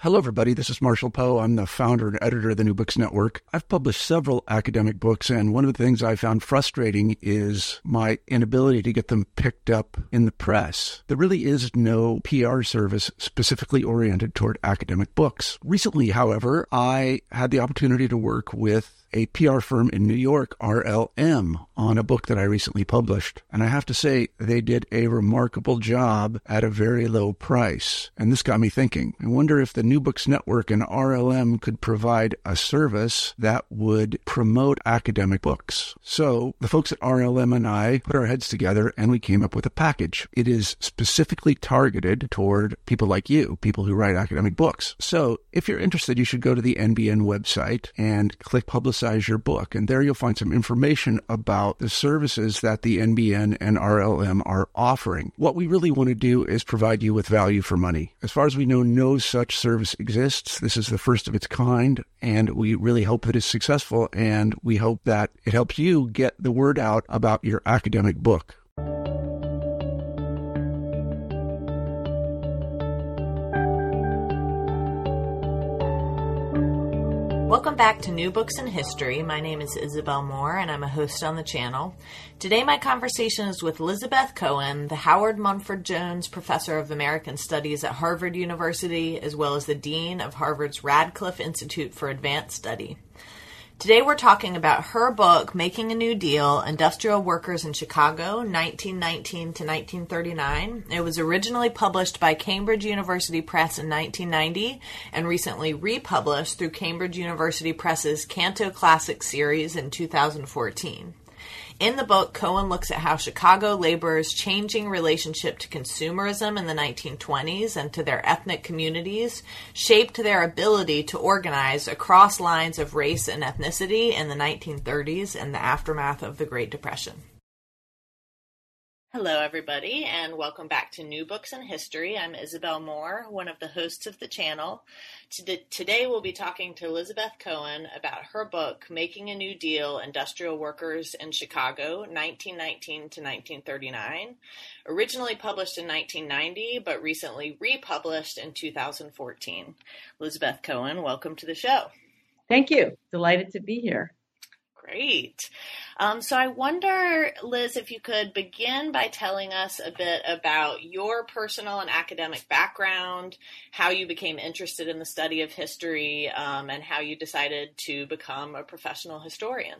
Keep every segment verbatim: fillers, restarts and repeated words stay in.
Hello, everybody. This is Marshall Poe. I'm the founder and editor of the New Books Network. I've published several academic books, and one of the things I found frustrating is my inability to get them picked up in the press. There really is no P R service specifically oriented toward academic books. Recently, however, I had the opportunity to work with a P R firm in New York, R L M, on a book that I recently published. And I have to say, they did a remarkable job at a very low price. And this got me thinking. I wonder if the New Books Network and R L M could provide a service that would promote academic books. So the folks at R L M and I put our heads together and we came up with a package. It is specifically targeted toward people like you, people who write academic books. So if you're interested, you should go to the N B N website and click Publicize your book. And there you'll find some information about the services that the N B N and R L M are offering. What we really want to do is provide you with value for money. As far as we know, no such service exists. This is the first of its kind, and we really hope that it's successful, and we hope that it helps you get the word out about your academic book. Welcome back to New Books in History. My name is Isabel Moore, and I'm a host on the channel. Today, my conversation is with Lizabeth Cohen, the Howard Mumford Jones Professor of American Studies at Harvard University, as well as the Dean of Harvard's Radcliffe Institute for Advanced Study. Today, we're talking about her book, Making a New Deal, Industrial Workers in Chicago, nineteen nineteen to nineteen thirty-nine. It was originally published by Cambridge University Press in nineteen ninety and recently republished through Cambridge University Press's Canto Classic series in two thousand fourteen. In the book, Cohen looks at how Chicago laborers' changing relationship to consumerism in the nineteen twenties and to their ethnic communities shaped their ability to organize across lines of race and ethnicity in the nineteen thirties and the aftermath of the Great Depression. Hello, everybody, and welcome back to New Books in History. I'm Isabel Moore, one of the hosts of the channel. Today, we'll be talking to Lizabeth Cohen about her book, Making a New Deal, Industrial Workers in Chicago, nineteen nineteen to nineteen thirty-nine. Originally published in nineteen ninety, but recently republished in two thousand fourteen. Lizabeth Cohen, welcome to the show. Thank you. Delighted to be here. Great. Um, so I wonder, Liz, if you could begin by telling us a bit about your personal and academic background, how you became interested in the study of history, um, and how you decided to become a professional historian.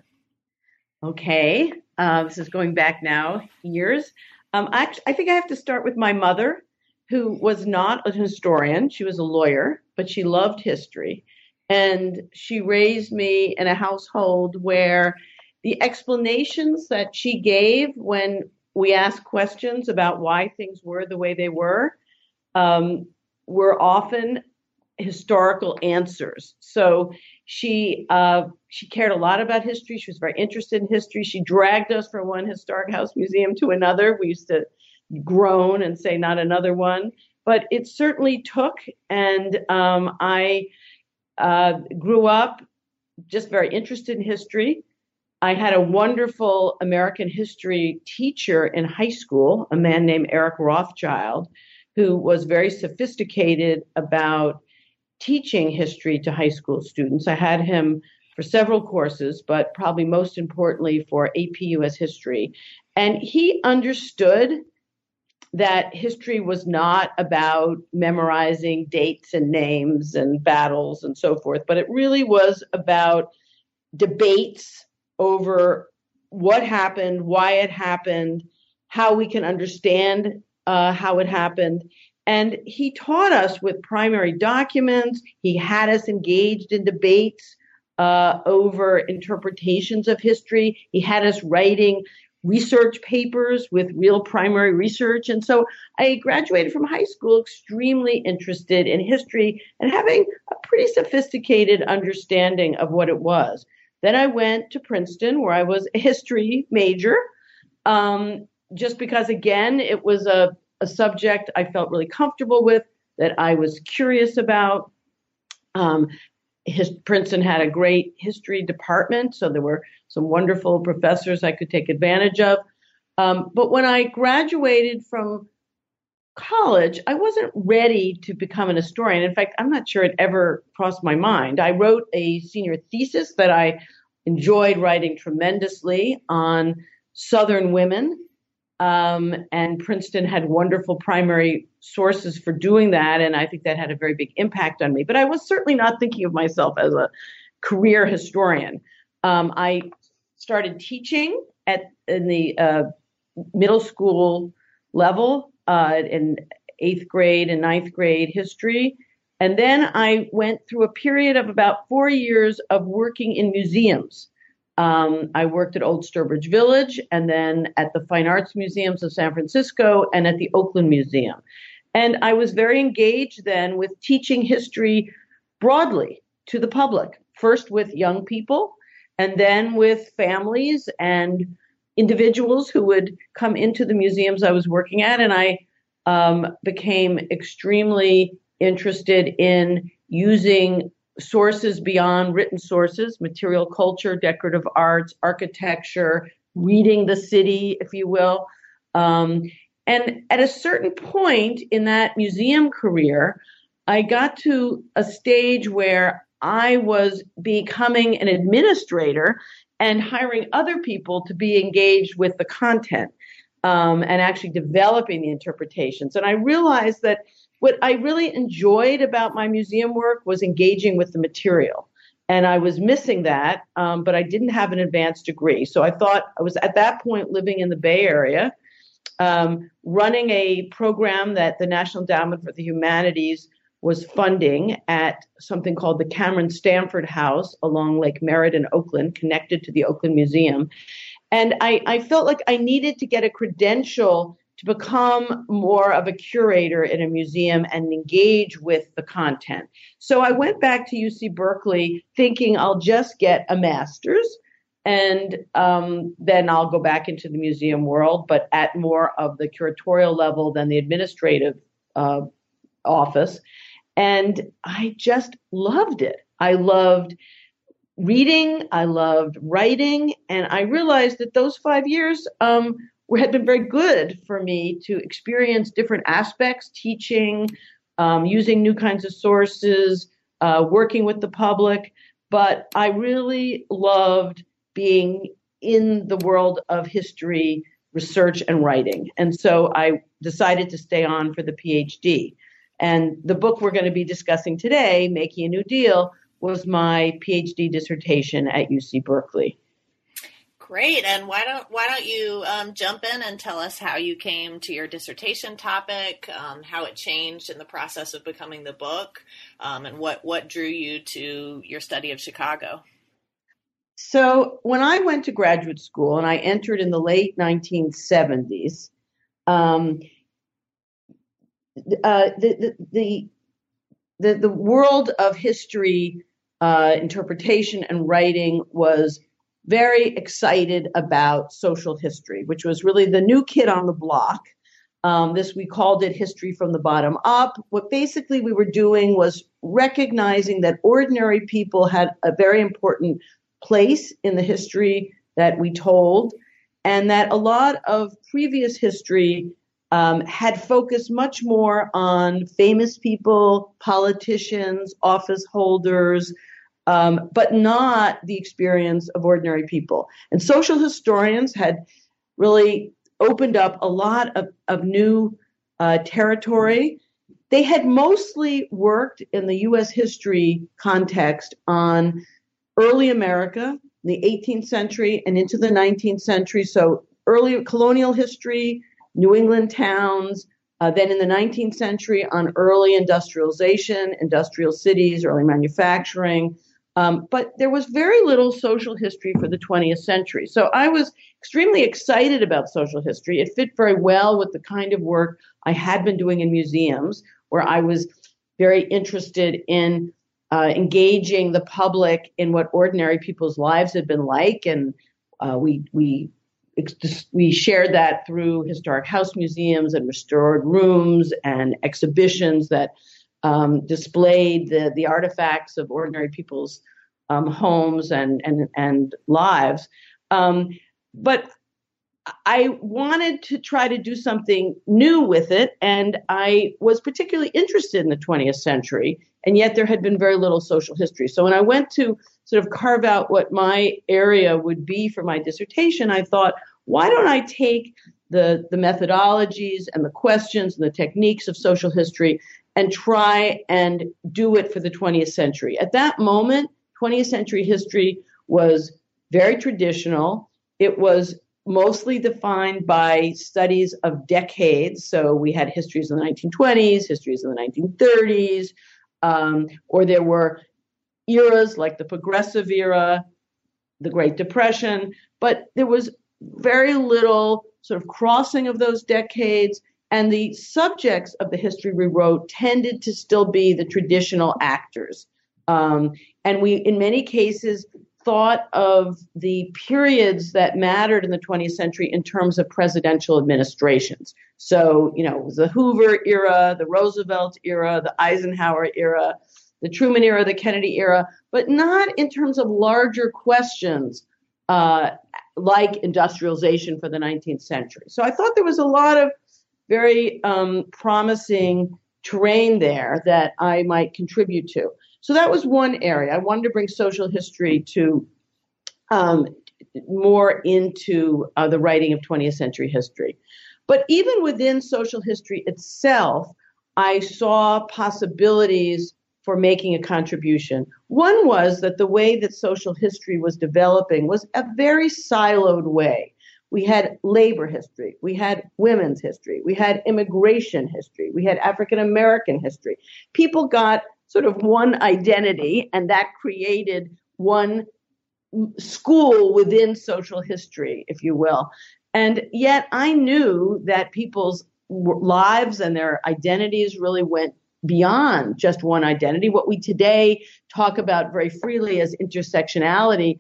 Okay. Uh, this is going back now years. Um, I, I think I have to start with my mother, who was not a historian. She was a lawyer, but she loved history. And she raised me in a household where the explanations that she gave when we asked questions about why things were the way they were, um, were often historical answers. So she uh, she cared a lot about history. She was very interested in history. She dragged us from one historic house museum to another. We used to groan and say, not another one. But it certainly took, and um, I... Uh, grew up just very interested in history. I had a wonderful American history teacher in high school, a man named Eric Rothschild, who was very sophisticated about teaching history to high school students. I had him for several courses, but probably most importantly for A P U S history. And he understood that history was not about memorizing dates and names and battles and so forth, but it really was about debates over what happened, why it happened, how we can understand uh, how it happened. And he taught us with primary documents. He had us engaged in debates uh, over interpretations of history. He had us writing research papers with real primary research. And so I graduated from high school extremely interested in history and having a pretty sophisticated understanding of what it was. Then I went to Princeton, where I was a history major, um, just because, again, it was a, a subject I felt really comfortable with, that I was curious about. Um, His, Princeton had a great history department, so there were some wonderful professors I could take advantage of. Um, but when I graduated from college, I wasn't ready to become an historian. In fact, I'm not sure it ever crossed my mind. I wrote a senior thesis that I enjoyed writing tremendously on Southern women. Um, and Princeton had wonderful primary sources for doing that. And I think that had a very big impact on me. But I was certainly not thinking of myself as a career historian. Um, I started teaching at in the uh, middle school level uh, in eighth grade and ninth grade history. And then I went through a period of about four years of working in museums. Um, I worked at Old Sturbridge Village and then at the Fine Arts Museums of San Francisco and at the Oakland Museum. And I was very engaged then with teaching history broadly to the public, first with young people and then with families and individuals who would come into the museums I was working at. And I um, became extremely interested in using sources beyond written sources, material culture, decorative arts, architecture, reading the city, if you will. Um, and at a certain point in that museum career, I got to a stage where I was becoming an administrator and hiring other people to be engaged with the content um, and actually developing the interpretations. And I realized that what I really enjoyed about my museum work was engaging with the material. And I was missing that, um, but I didn't have an advanced degree. So I thought I was at that point living in the Bay Area, um, running a program that the National Endowment for the Humanities was funding at something called the Cameron Stanford House along Lake Merritt in Oakland, connected to the Oakland Museum. And I, I felt like I needed to get a credential to become more of a curator in a museum and engage with the content. So I went back to U C Berkeley thinking I'll just get a master's and um, then I'll go back into the museum world, but at more of the curatorial level than the administrative uh, office. And I just loved it. I loved reading, I loved writing, and I realized that those five years um, had been very good for me to experience different aspects, teaching, um, using new kinds of sources, uh, working with the public. But I really loved being in the world of history, research, and writing. And so I decided to stay on for the PhD. And the book we're going to be discussing today, Making a New Deal, was my PhD dissertation at U C Berkeley. Great. And why don't why don't you um, jump in and tell us how you came to your dissertation topic, um, how it changed in the process of becoming the book, um, and what, what drew you to your study of Chicago? So when I went to graduate school, and I entered in the late nineteen seventies, um, uh, the, the, the, the world of history uh, interpretation and writing was very excited about social history, which was really the new kid on the block. Um, this, we called it history from the bottom up. What basically we were doing was recognizing that ordinary people had a very important place in the history that we told, and that a lot of previous history um, had focused much more on famous people, politicians, office holders, Um, but not the experience of ordinary people. And social historians had really opened up a lot of, of new uh, territory. They had mostly worked in the U S history context on early America, the eighteenth century and into the nineteenth century. So early colonial history, New England towns, Uh, then in the nineteenth century on early industrialization, industrial cities, early manufacturing. Um, but there was very little social history for the twentieth century. So I was extremely excited about social history. It fit very well with the kind of work I had been doing in museums, where I was very interested in uh, engaging the public in what ordinary people's lives had been like. And uh, we we we shared that through historic house museums and restored rooms and exhibitions that um, displayed the, the artifacts of ordinary people's um, homes and, and, and lives. Um, but I wanted to try to do something new with it, and I was particularly interested in the twentieth century, and yet there had been very little social history. So when I went to sort of carve out what my area would be for my dissertation, I thought, why don't I take the, the methodologies and the questions and the techniques of social history and try and do it for the twentieth century. At that moment, twentieth century history was very traditional. It was mostly defined by studies of decades. So we had histories in the nineteen twenties, histories in the nineteen thirties, um, or there were eras like the Progressive Era, the Great Depression, but there was very little sort of crossing of those decades, and the subjects of the history we wrote tended to still be the traditional actors. Um, and we, in many cases, thought of the periods that mattered in the twentieth century in terms of presidential administrations. So, you know, it was the Hoover era, the Roosevelt era, the Eisenhower era, the Truman era, the Kennedy era, but not in terms of larger questions uh, like industrialization for the nineteenth century. So I thought there was a lot of very um, promising terrain there that I might contribute to. So that was one area. I wanted to bring social history to um, more into uh, the writing of twentieth century history. But even within social history itself, I saw possibilities for making a contribution. One was that the way that social history was developing was a very siloed way. We had labor history, we had women's history, we had immigration history, we had African American history. People got sort of one identity, and that created one school within social history, if you will. And yet I knew that people's lives and their identities really went beyond just one identity. What we today talk about very freely as intersectionality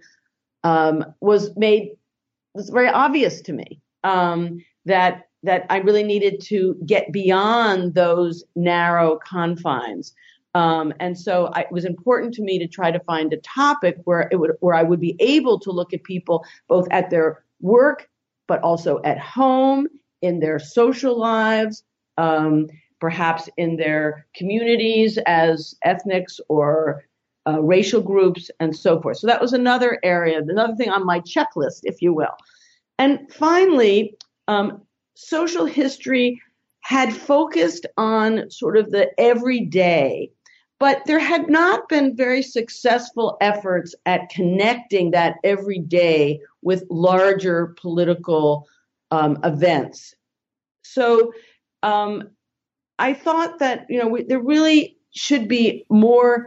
um, was made was very obvious to me um, that that I really needed to get beyond those narrow confines. Um, and so I, it was important to me to try to find a topic where it would, where I would be able to look at people both at their work, but also at home, in their social lives, um, perhaps in their communities as ethnics or uh, racial groups, and so forth. So that was another area, another thing on my checklist, if you will. And finally, um, social history had focused on sort of the everyday, but there had not been very successful efforts at connecting that everyday with larger political um, events. So um, I thought that, you know, we, there really should be more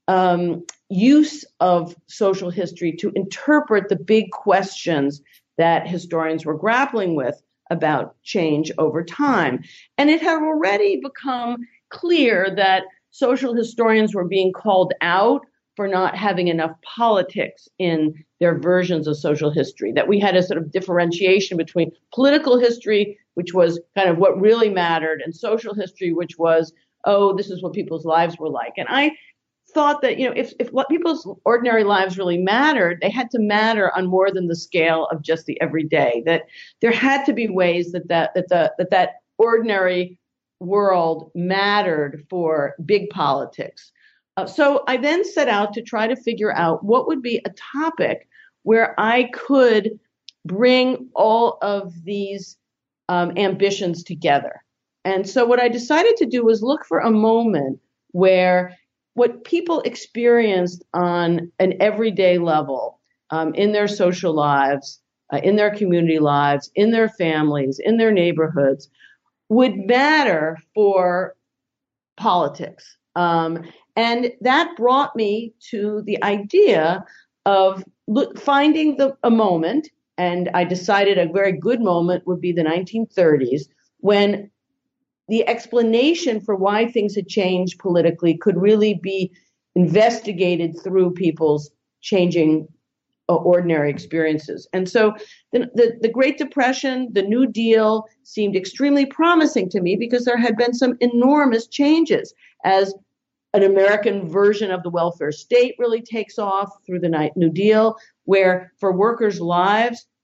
um, use of social history to interpret the big questions that historians were grappling with about change over time. And it had already become clear that social historians were being called out for not having enough politics in their versions of social history, that we had a sort of differentiation between political history, which was kind of what really mattered, and social history, which was, oh, this is what people's lives were like. And I thought that, you know, if, if what people's ordinary lives really mattered, they had to matter on more than the scale of just the everyday, that there had to be ways that that, that, the, that, that ordinary world mattered for big politics. Uh, so I then set out to try to figure out what would be a topic where I could bring all of these um, ambitions together. And so what I decided to do was look for a moment where what people experienced on an everyday level um, in their social lives, uh, in their community lives, in their families, in their neighborhoods, would matter for politics. Um, and that brought me to the idea of look, finding the, a moment, and I decided a very good moment would be the nineteen thirties, when the explanation for why things had changed politically could really be investigated through people's changing uh, ordinary experiences. And so the, the, the Great Depression, the New Deal seemed extremely promising to me because there had been some enormous changes as an American version of the welfare state really takes off through the New Deal, where for workers' lives,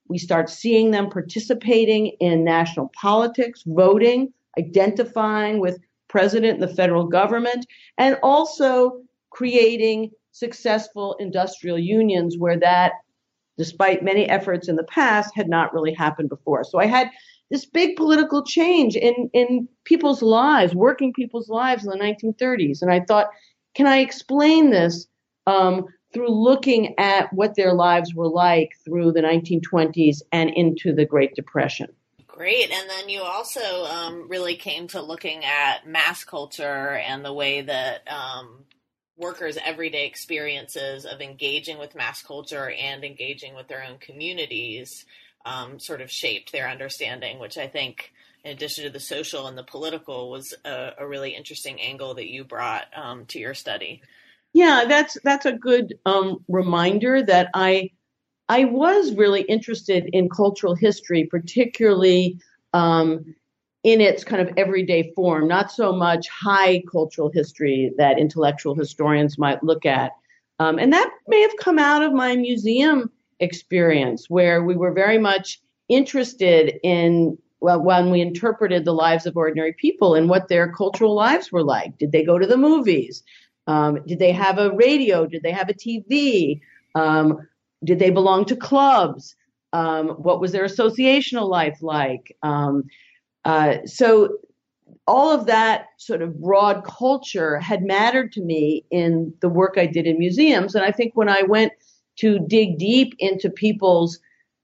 We start seeing them participating in national politics, voting, identifying with president and the federal government, and also creating successful industrial unions where that, despite many efforts in the past, had not really happened before. So I had this big political change in, in people's lives, working people's lives in the nineteen thirties. And I thought, can I explain this um, through looking at what their lives were like through the nineteen twenties and into the Great Depression? Great. And then you also um, really came to looking at mass culture and the way that um, workers' everyday experiences of engaging with mass culture and engaging with their own communities um, sort of shaped their understanding, which I think, in addition to the social and the political, was a, a really interesting angle that you brought um, to your study. Yeah, that's that's a good um, reminder that I I was really interested in cultural history, particularly um, in its kind of everyday form, not so much high cultural history that intellectual historians might look at. Um, and that may have come out of my museum experience, where we were very much interested in, well, when we interpreted the lives of ordinary people and what their cultural lives were like. Did they go to the movies? Um, did they have a radio? Did they have a T V? Um, did they belong to clubs? Um, what was their associational life like? Um, uh, so all of that sort of broad culture had mattered to me in the work I did in museums. And I think when I went to dig deep into people's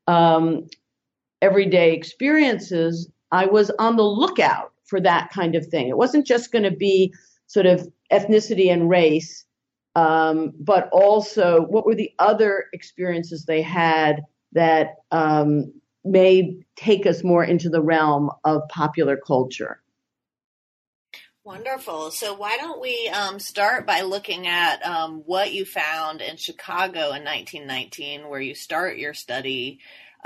um, everyday experiences, I was on the lookout for that kind of thing. It wasn't just going to be sort of ethnicity and race, um, but also what were the other experiences they had that um, may take us more into the realm of popular culture. Wonderful. So why don't we um, start by looking at um, what you found in Chicago in nineteen nineteen, where you start your study.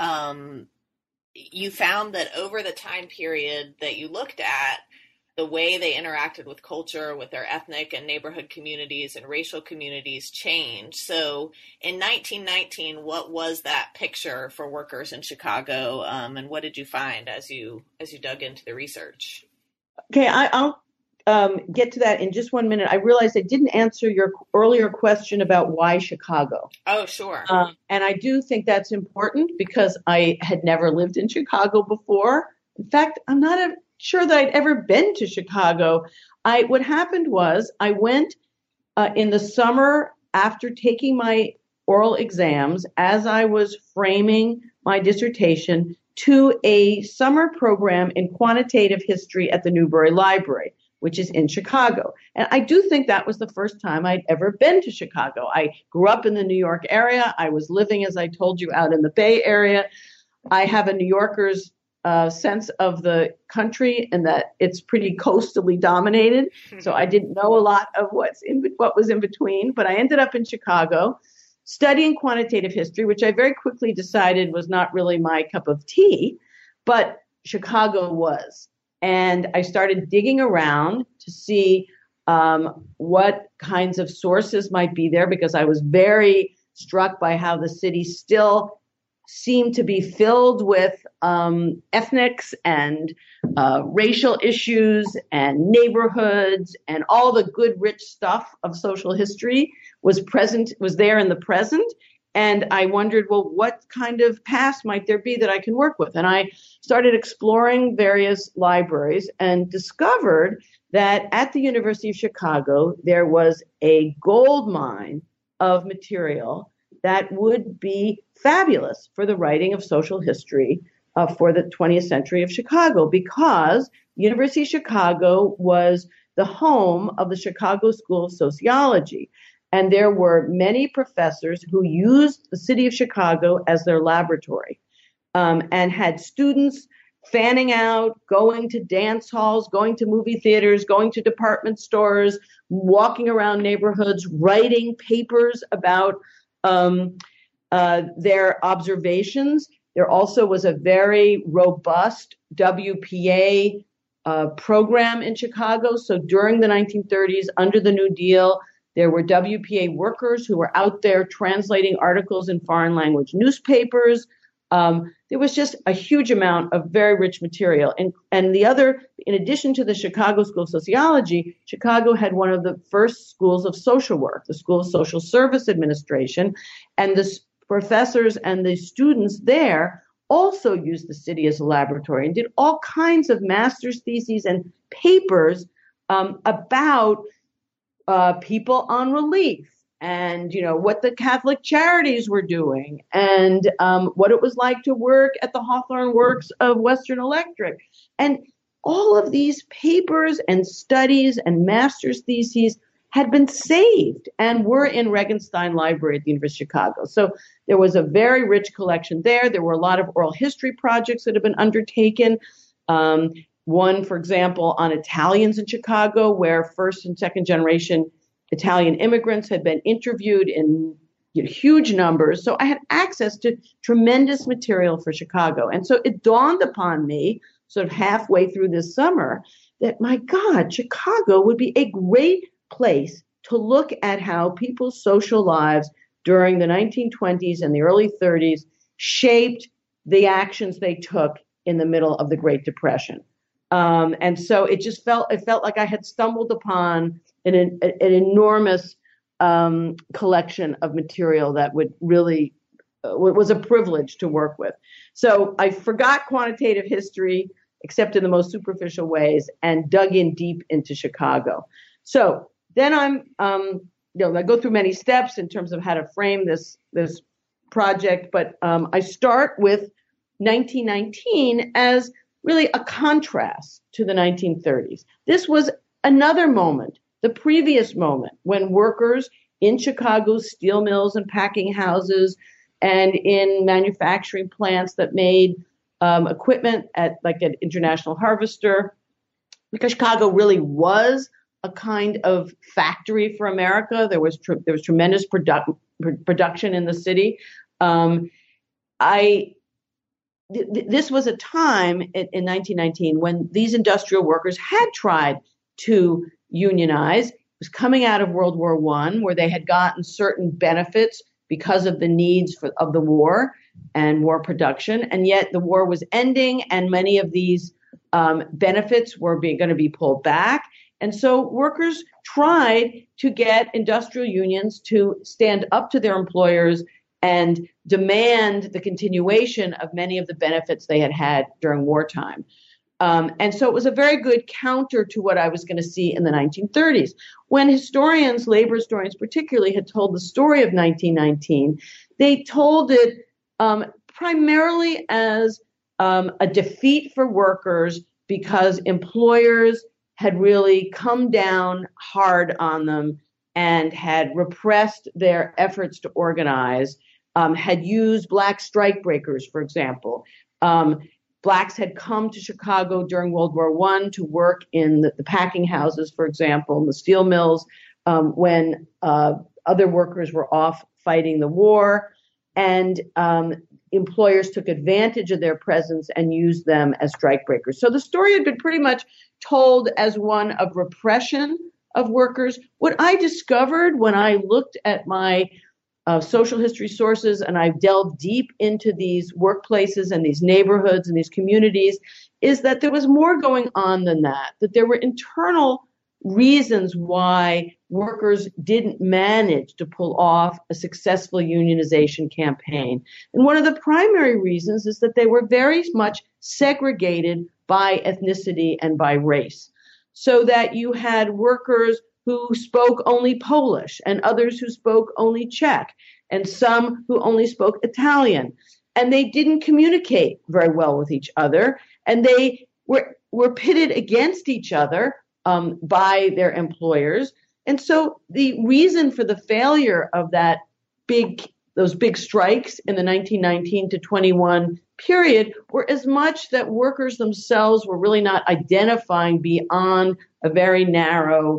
Um, you found that over the time period that you looked at, the way they interacted with culture, with their ethnic and neighborhood communities and racial communities changed. So in nineteen nineteen, what was that picture for workers in Chicago, um, and what did you find as you as you dug into the research? Okay, I, I'll um, get to that in just one minute. I realized I didn't answer your earlier question about why Chicago. Oh, sure. Um, and I do think that's important because I had never lived in Chicago before. In fact, I'm not a sure that I'd ever been to Chicago. I what happened was I went uh, in the summer after taking my oral exams, as I was framing my dissertation, to a summer program in quantitative history at the Newberry Library, which is in Chicago. And I do think that was the first time I'd ever been to Chicago. I grew up in the New York area. I was living, as I told you, out in the Bay Area. I have a New Yorker's Uh, sense of the country and that it's pretty coastally dominated. So I didn't know a lot of what's in, what was in between, but I ended up in Chicago studying quantitative history, which I very quickly decided was not really my cup of tea, but Chicago was. And I started digging around to see um, what kinds of sources might be there, because I was very struck by how the city still seemed to be filled with um, ethnics and uh, racial issues and neighborhoods, and all the good, rich stuff of social history was present, was there in the present. And I wondered, well, what kind of past might there be that I can work with? And I started exploring various libraries and discovered that at the University of Chicago, there was a gold mine of material that would be fabulous for the writing of social history uh, for the twentieth century of Chicago, because University of Chicago was the home of the Chicago School of Sociology. And there were many professors who used the city of Chicago as their laboratory um, and had students fanning out, going to dance halls, going to movie theaters, going to department stores, walking around neighborhoods, writing papers about um, uh, their observations. There also was a very robust W P A uh, program in Chicago. So during the nineteen thirties, under the New Deal, there were W P A workers who were out there translating articles in foreign language newspapers, Um, there was just a huge amount of very rich material. And, and the other, in addition to the Chicago School of Sociology, Chicago had one of the first schools of social work, the School of Social Service Administration, and the professors and the students there also used the city as a laboratory and did all kinds of master's theses and papers um, about uh, people on relief, and, you know, what the Catholic Charities were doing, and um, what it was like to work at the Hawthorne Works of Western Electric. And all of these papers and studies and master's theses had been saved and were in Regenstein Library at the University of Chicago. So there was a very rich collection there. There were a lot of oral history projects that had been undertaken. Um, one, for example, on Italians in Chicago, where first and second generation Italian immigrants had been interviewed in you know, huge numbers. So I had access to tremendous material for Chicago. And so it dawned upon me sort of halfway through this summer that, my God, Chicago would be a great place to look at how people's social lives during the nineteen twenties and the early thirties shaped the actions they took in the middle of the Great Depression. Um, and so it just felt, it felt like I had stumbled upon an, an, an enormous um, collection of material that would really, uh, was a privilege to work with. So I forgot quantitative history, except in the most superficial ways, and dug in deep into Chicago. So then I'm, um, you know, I go through many steps in terms of how to frame this, this project, but um, I start with nineteen nineteen as really a contrast to the nineteen thirties. This was another moment, the previous moment, when workers in Chicago's steel mills and packing houses and in manufacturing plants that made um, equipment at like an International Harvester, because Chicago really was a kind of factory for America. There was tr- there was tremendous produ- pr- production in the city. Um, I th- this was a time in, in nineteen nineteen when these industrial workers had tried to unionize. It was coming out of World War One, where they had gotten certain benefits because of the needs for, of the war and war production, and yet the war was ending, and many of these um, benefits were being, going to be pulled back. And so workers tried to get industrial unions to stand up to their employers and demand the continuation of many of the benefits they had had during wartime. Um, and so it was a very good counter to what I was going to see in the nineteen thirties. When historians, labor historians particularly, had told the story of nineteen nineteen, they told it um, primarily as um, a defeat for workers because employers had really come down hard on them and had repressed their efforts to organize, um, had used black strikebreakers, for example. Um, blacks had come to Chicago during World War One to work in the, the packing houses, for example, in the steel mills, um, when uh, other workers were off fighting the war. And um, employers took advantage of their presence and used them as strikebreakers. So the story had been pretty much told as one of repression of workers. What I discovered when I looked at my uh, social history sources and I delved deep into these workplaces and these neighborhoods and these communities is that there was more going on than that, that there were internal reasons why workers didn't manage to pull off a successful unionization campaign. And one of the primary reasons is that they were very much segregated by ethnicity and by race, so that you had workers who spoke only Polish and others who spoke only Czech and some who only spoke Italian. And they didn't communicate very well with each other, and they were, were pitted against each other Um, by their employers. And so the reason for the failure of that big, those big strikes in the nineteen nineteen to twenty-one period were as much that workers themselves were really not identifying beyond a very narrow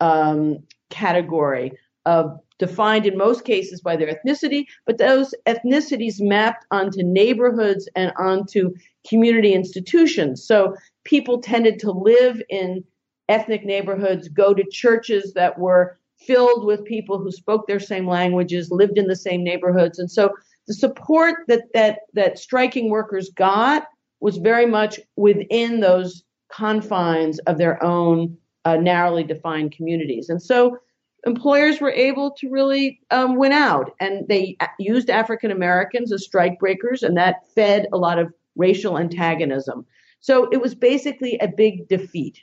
um, category of defined in most cases by their ethnicity, but those ethnicities mapped onto neighborhoods and onto community institutions. So people tended to live in ethnic neighborhoods, go to churches that were filled with people who spoke their same languages, lived in the same neighborhoods. And so the support that that that striking workers got was very much within those confines of their own uh, narrowly defined communities. And so employers were able to really um, win out, and they used African Americans as strike breakers, and that fed a lot of racial antagonism. So it was basically a big defeat.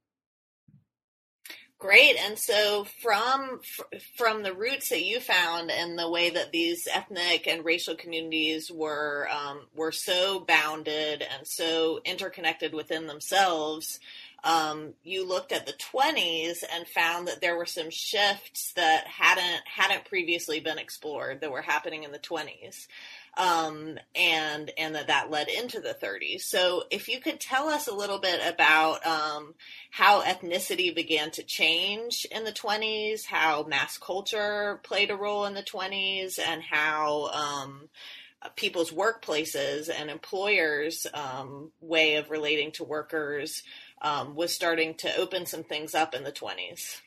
Great. And so from from the roots that you found and the way that these ethnic and racial communities were um, were so bounded and so interconnected within themselves, um, you looked at the twenties and found that there were some shifts that hadn't hadn't previously been explored that were happening in the twenties. Um, and, and that that led into the thirties. So if you could tell us a little bit about, um, how ethnicity began to change in the twenties, how mass culture played a role in the twenties, and how, um, people's workplaces and employers, um, way of relating to workers, um, was starting to open some things up in the twenties.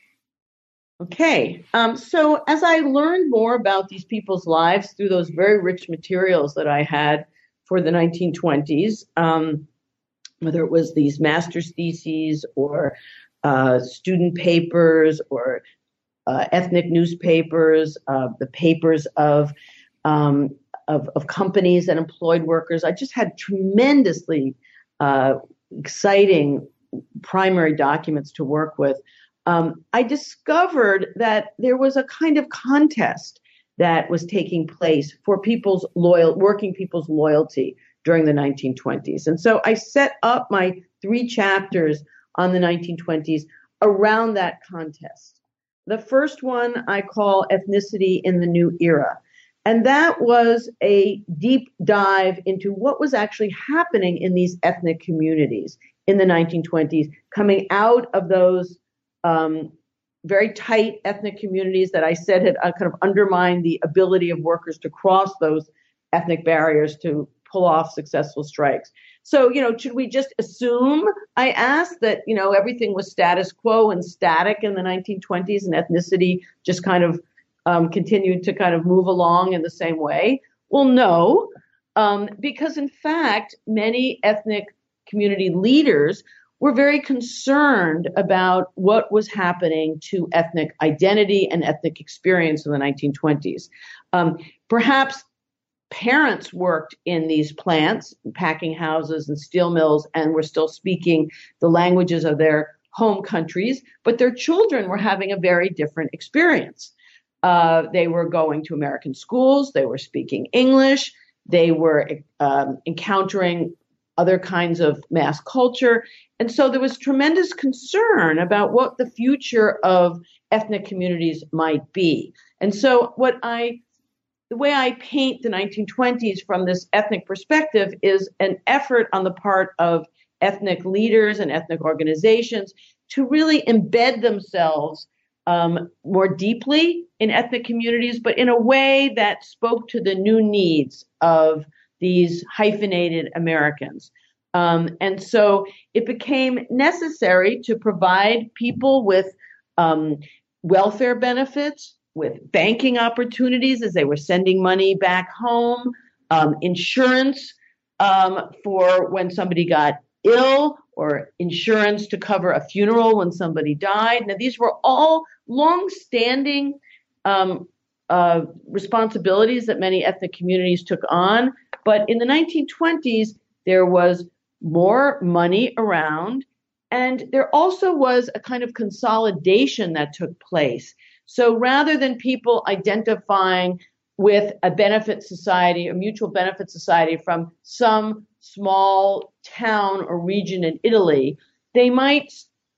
Okay, um, so as I learned more about these people's lives through those very rich materials that I had for the nineteen twenties, um, whether it was these master's theses or uh, student papers or uh, ethnic newspapers, uh, the papers of, um, of of companies that employed workers, I just had tremendously uh, exciting primary documents to work with. Um, I discovered that there was a kind of contest that was taking place for people's loyal, working people's loyalty during the nineteen twenties. And so I set up my three chapters on the nineteen twenties around that contest. The first one I call Ethnicity in the New Era. And that was a deep dive into what was actually happening in these ethnic communities in the nineteen twenties, coming out of those Um, very tight ethnic communities that I said had uh, kind of undermined the ability of workers to cross those ethnic barriers to pull off successful strikes. So, you know, should we just assume, I asked, that, you know, everything was status quo and static in the nineteen twenties and ethnicity just kind of um, continued to kind of move along in the same way? Well, no, um, because in fact, many ethnic community leaders were very concerned about what was happening to ethnic identity and ethnic experience in the nineteen twenties. Um, perhaps parents worked in these plants, packing houses and steel mills, and were still speaking the languages of their home countries, but their children were having a very different experience. Uh, they were going to American schools, they were speaking English, they were um, encountering other kinds of mass culture. And so there was tremendous concern about what the future of ethnic communities might be. And so what I, the way I paint the nineteen twenties from this ethnic perspective is an effort on the part of ethnic leaders and ethnic organizations to really embed themselves um, more deeply in ethnic communities, but in a way that spoke to the new needs of these hyphenated Americans. Um, and so it became necessary to provide people with um, welfare benefits, with banking opportunities as they were sending money back home, um, insurance um, for when somebody got ill, or insurance to cover a funeral when somebody died. Now, these were all long-standing um, uh, responsibilities that many ethnic communities took on. But in the nineteen twenties, there was more money around, and there also was a kind of consolidation that took place. So rather than people identifying with a benefit society, a mutual benefit society from some small town or region in Italy, they might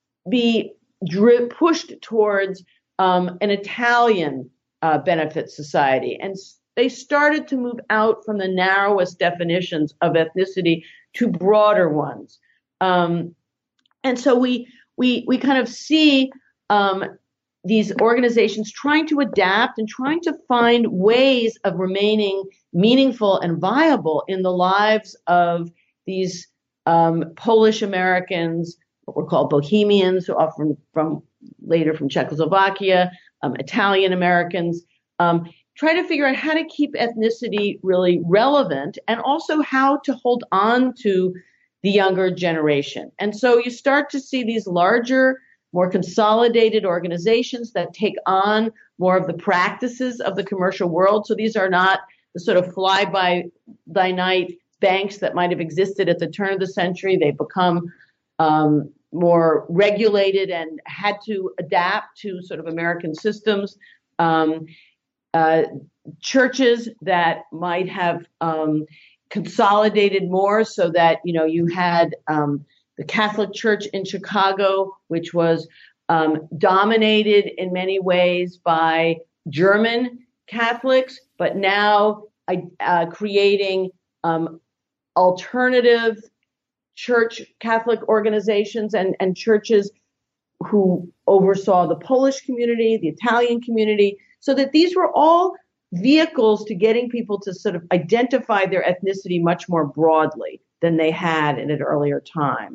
be dri- pushed towards um, an Italian uh, benefit society. And they started to move out from the narrowest definitions of ethnicity to broader ones. Um, and so we we we kind of see um, these organizations trying to adapt and trying to find ways of remaining meaningful and viable in the lives of these um, Polish Americans, what were called Bohemians, who often from later from Czechoslovakia, um, Italian Americans, um, try to figure out how to keep ethnicity really relevant and also how to hold on to the younger generation. And so you start to see these larger, more consolidated organizations that take on more of the practices of the commercial world. So these are not the sort of fly-by-night banks that might have existed at the turn of the century. They've become um, more regulated and had to adapt to sort of American systems. Um, uh, churches that might have um, consolidated more so that, you know, you had um, the Catholic Church in Chicago, which was um, dominated in many ways by German Catholics, but now uh, creating um, alternative church Catholic organizations and, and churches who oversaw the Polish community, the Italian community, so that these were all vehicles to getting people to sort of identify their ethnicity much more broadly than they had in an earlier time.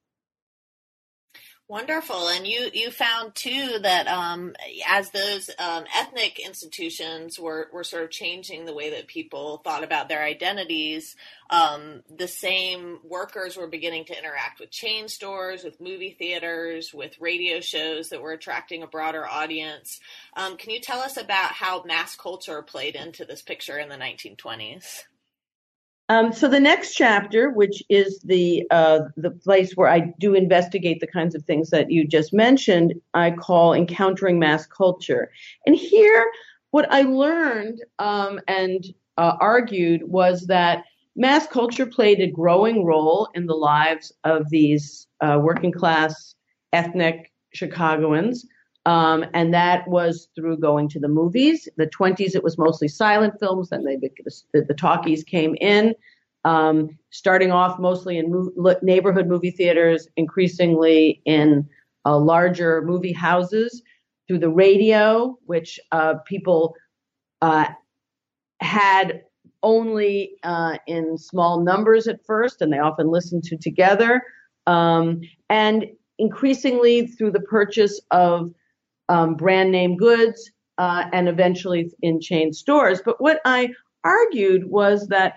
Wonderful. And you, you found, too, that um, as those um, ethnic institutions were, were sort of changing the way that people thought about their identities, um, the same workers were beginning to interact with chain stores, with movie theaters, with radio shows that were attracting a broader audience. Um, can you tell us about how mass culture played into this picture in the nineteen twenties? Um, so the next chapter, which is the uh, the place where I do investigate the kinds of things that you just mentioned, I call Encountering Mass Culture. And here, what I learned um, and uh, argued was that mass culture played a growing role in the lives of these uh, working class ethnic Chicagoans. Um, and that was through going to the movies. The twenties, it was mostly silent films. Then they, the, the talkies came in, um, starting off mostly in mo- neighborhood movie theaters, increasingly in uh, larger movie houses, through the radio, which uh, people uh, had only uh, in small numbers at first, and they often listened to together, um, and increasingly through the purchase of Um, brand name goods, uh, and eventually in chain stores. But what I argued was that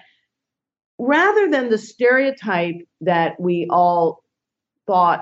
rather than the stereotype that we all thought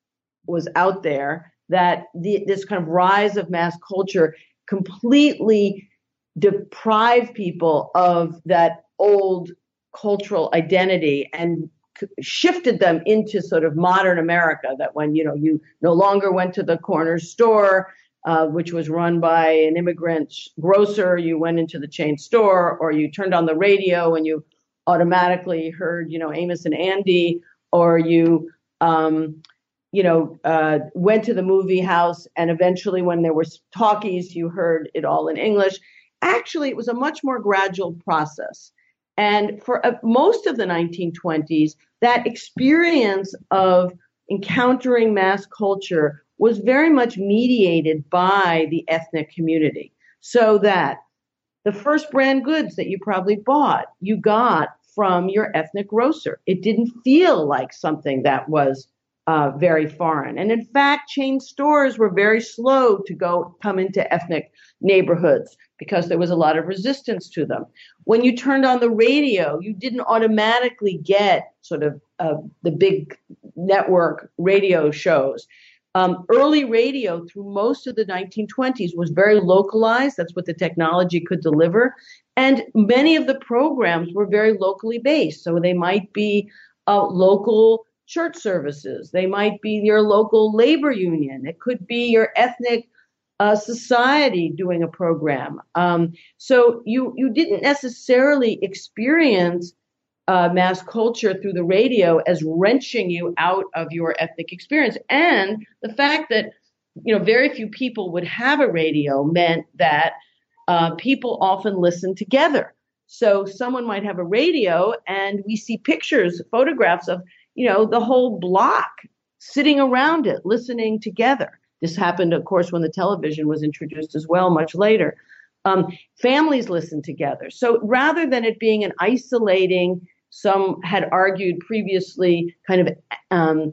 was out there, that the, this kind of rise of mass culture completely deprived people of that old cultural identity and shifted them into sort of modern America, that when, you know, you no longer went to the corner store, uh, which was run by an immigrant grocer, you went into the chain store, or you turned on the radio and you automatically heard, you know, Amos and Andy, or you, um, you know, uh, went to the movie house and eventually when there were talkies, you heard it all in English. Actually, it was a much more gradual process. And for uh, most of the nineteen twenties, that experience of encountering mass culture was very much mediated by the ethnic community. So that the first brand goods that you probably bought, you got from your ethnic grocer. It didn't feel like something that was uh, very foreign. And in fact, chain stores were very slow to go come into ethnic neighborhoods because there was a lot of resistance to them. When you turned on the radio, you didn't automatically get sort of uh, the big network radio shows. Um, early radio through most of the nineteen twenties was very localized. That's what the technology could deliver. And many of the programs were very locally based. So they might be uh, local church services. They might be your local labor union. It could be your ethnic uh, society doing a program. Um, so you, you didn't necessarily experience uh, mass culture through the radio as wrenching you out of your ethnic experience. And the fact that, you know, very few people would have a radio meant that uh, people often listen together. So someone might have a radio and we see pictures, photographs of, you know, the whole block sitting around it, listening together. This happened, of course, when the television was introduced as well, much later. Um, families listened together. So rather than it being an isolating, some had argued previously, kind of um,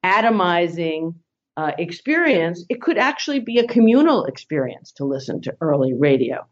atomizing uh, experience, it could actually be a communal experience to listen to early radio.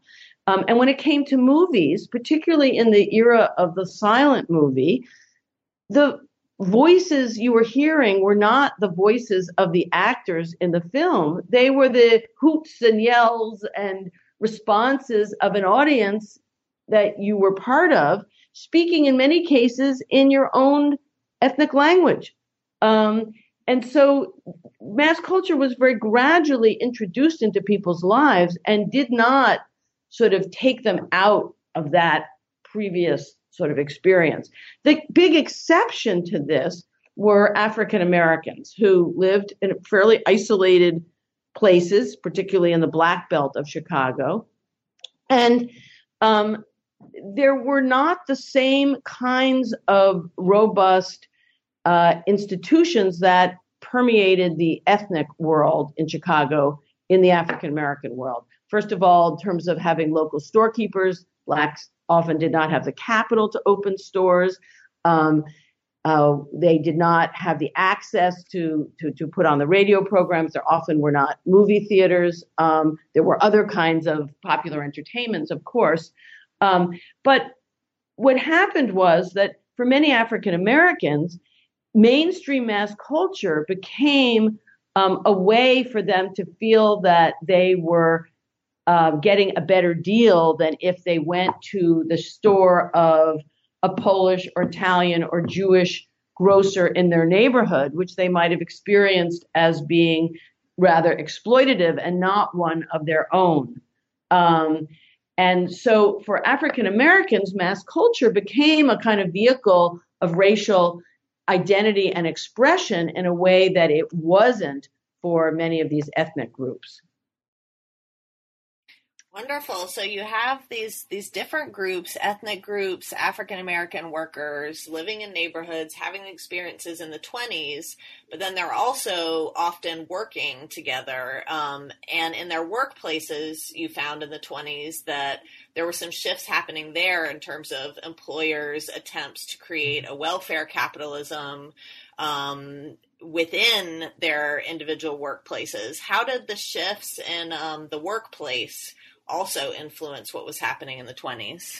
Um, and when it came to movies, particularly in the era of the silent movie, the voices you were hearing were not the voices of the actors in the film. They were the hoots and yells and responses of an audience that you were part of, speaking in many cases in your own ethnic language. Um, and so mass culture was very gradually introduced into people's lives and did not sort of take them out of that previous sort of experience. The big exception to this were African Americans who lived in fairly isolated places, particularly in the Black Belt of Chicago. And um, there were not the same kinds of robust uh, institutions that permeated the ethnic world in Chicago in the African American world. First of all, in terms of having local storekeepers, Blacks often did not have the capital to open stores. Um, uh, they did not have the access to, to, to put on the radio programs. There often were not movie theaters. Um, there were other kinds of popular entertainments, of course. Um, but what happened was that for many African Americans, mainstream mass culture became um, a way for them to feel that they were uh, getting a better deal than if they went to the store of a Polish or Italian or Jewish grocer in their neighborhood, which they might have experienced as being rather exploitative and not one of their own. Um, and so for African Americans, mass culture became a kind of vehicle of racial identity and expression in a way that it wasn't for many of these ethnic groups. Wonderful. So you have these these different groups, ethnic groups, African American workers living in neighborhoods, having experiences in the twenties, but then they're also often working together. Um, and in their workplaces, you found in the twenties that there were some shifts happening there in terms of employers' attempts to create a welfare capitalism um, within their individual workplaces. How did the shifts in um, the workplace also influence what was happening in the twenties?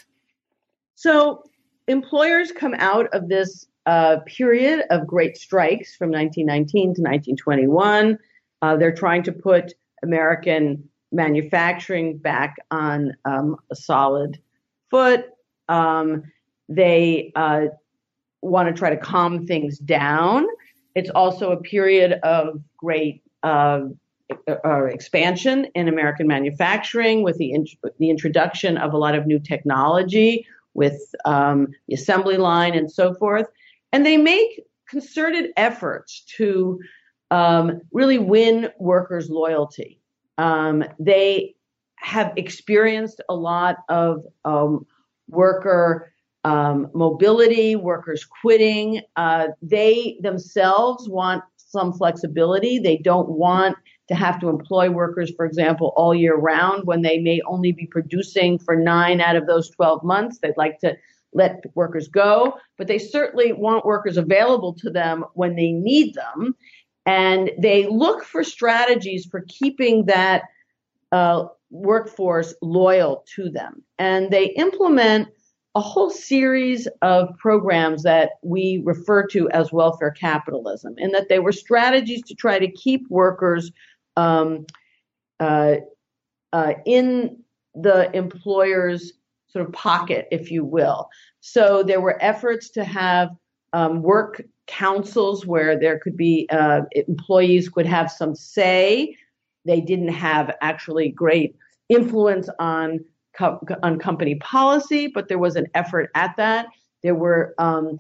So employers come out of this uh, period of great strikes from nineteen nineteen to nineteen twenty-one. Uh, they're trying to put American manufacturing back on um, a solid foot. Um, they uh, want to try to calm things down. It's also a period of great uh, uh, expansion in American manufacturing with the, int- the introduction of a lot of new technology with um, the assembly line and so forth. And they make concerted efforts to um, really win workers' loyalty. Um, they have experienced a lot of um, worker um, mobility, workers quitting. Uh, they themselves want some flexibility. They don't want to have to employ workers, for example, all year round when they may only be producing for nine out of those twelve months. They'd like to let workers go, but they certainly want workers available to them when they need them. And they look for strategies for keeping that uh, workforce loyal to them. And they implement a whole series of programs that we refer to as welfare capitalism, in that they were strategies to try to keep workers um, uh, uh, in the employer's sort of pocket, if you will. So there were efforts to have um, work councils where there could be uh, employees could have some say. They didn't have actually great influence on co- on company policy, but there was an effort at that. There were um,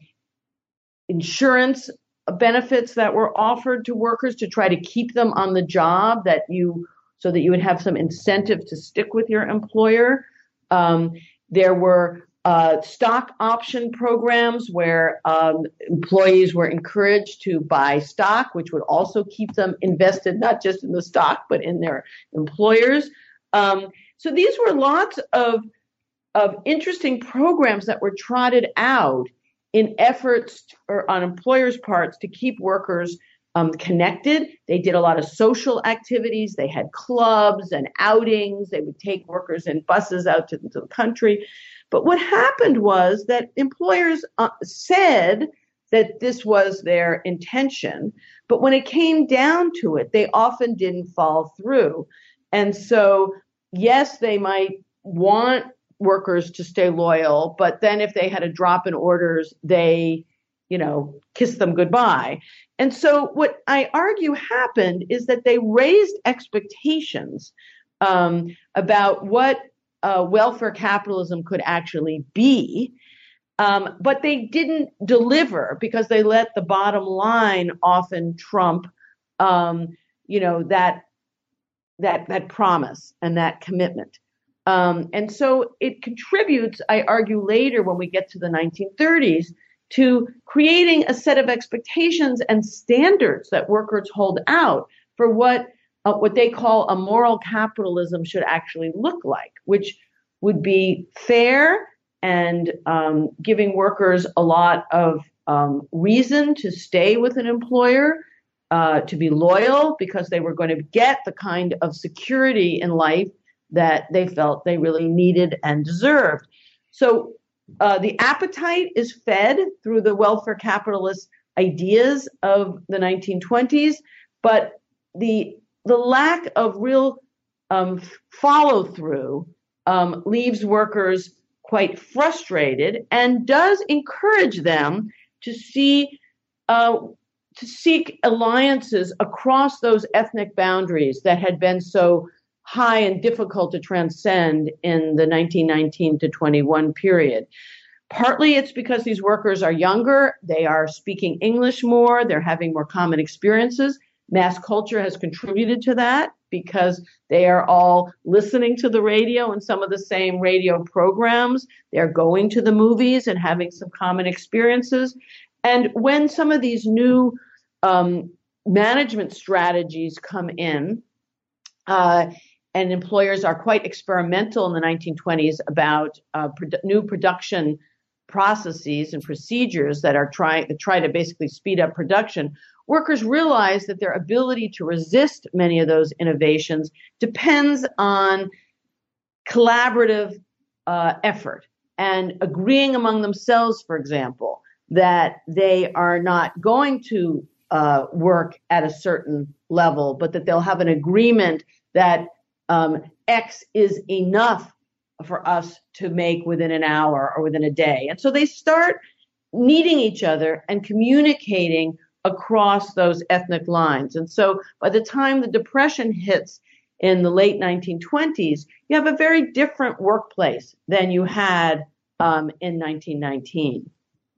insurance benefits that were offered to workers to try to keep them on the job, that you so that you would have some incentive to stick with your employer. Um, there were uh, stock option programs where um, employees were encouraged to buy stock, which would also keep them invested not just in the stock, but in their employers. Um, so these were lots of, of interesting programs that were trotted out in efforts or on employers' parts to keep workers um, connected. They did a lot of social activities. They had clubs and outings. They would take workers in buses out to, to the country. But what happened was that employers uh, said that this was their intention, but when it came down to it, they often didn't follow through. And so, yes, they might want workers to stay loyal, but then if they had a drop in orders, they, you know, kissed them goodbye. And so what I argue happened is that they raised expectations um, about what uh, welfare capitalism could actually be. Um, but they didn't deliver because they let the bottom line often trump, um, you know, that that that promise and that commitment. Um, and so it contributes, I argue later when we get to the nineteen thirties, to creating a set of expectations and standards that workers hold out for what uh, what they call a moral capitalism should actually look like, which would be fair and um, giving workers a lot of um, reason to stay with an employer, uh, to be loyal because they were going to get the kind of security in life that they felt they really needed and deserved. So uh, the appetite is fed through the welfare capitalist ideas of the nineteen twenties, but the the lack of real um, follow through um, leaves workers quite frustrated and does encourage them to see uh, to seek alliances across those ethnic boundaries that had been so high and difficult to transcend in the nineteen nineteen to twenty-one period. Partly it's because these workers are younger, they are speaking English more, they're having more common experiences. Mass culture has contributed to that because they are all listening to the radio and some of the same radio programs. They're going to the movies and having some common experiences. And when some of these new um, management strategies come in, uh, and employers are quite experimental in the nineteen twenties about uh, produ- new production processes and procedures that are trying to try to basically speed up production, workers realize that their ability to resist many of those innovations depends on collaborative uh, effort and agreeing among themselves, for example, that they are not going to uh, work at a certain level, but that they'll have an agreement that um, X is enough for us to make within an hour or within a day. And so they start needing each other and communicating across those ethnic lines. And so by the time the Depression hits in the late nineteen twenties, you have a very different workplace than you had um, in nineteen nineteen.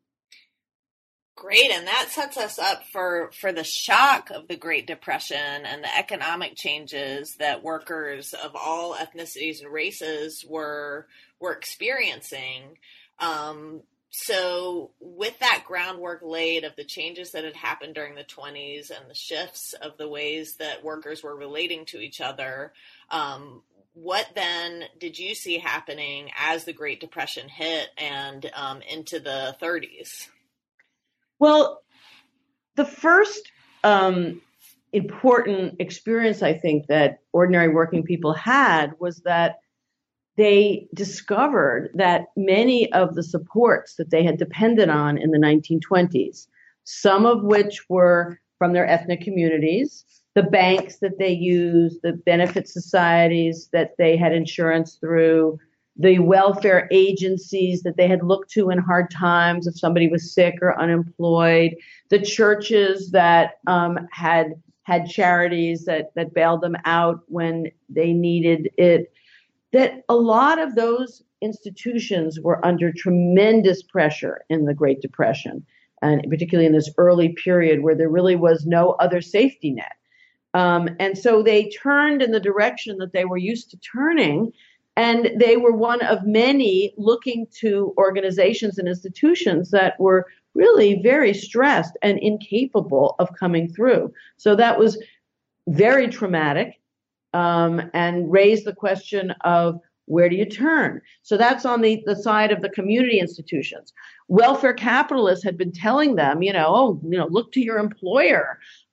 Great, and that sets us up for, for the shock of the Great Depression and the economic changes that workers of all ethnicities and races were were experiencing. Um, so with that groundwork laid of the changes that had happened during the twenties and the shifts of the ways that workers were relating to each other, um, what then did you see happening as the Great Depression hit and um, into the thirties? Well, the first um, important experience I think that ordinary working people had was that they discovered that many of the supports that they had depended on in the nineteen twenties, some of which were from their ethnic communities, the banks that they used, the benefit societies that they had insurance through, the welfare agencies that they had looked to in hard times if somebody was sick or unemployed, the churches that um, had had charities that, that bailed them out when they needed it, that a lot of those institutions were under tremendous pressure in the Great Depression, and particularly in this early period where there really was no other safety net. Um, and so they turned in the direction that they were used to turning. And they were one of many looking to organizations and institutions that were really very stressed and incapable of coming through. So that was very traumatic um, and raised the question of where do you turn? So that's on the, the side of the community institutions. Welfare capitalists had been telling them, you know, oh, you know, look to your employer.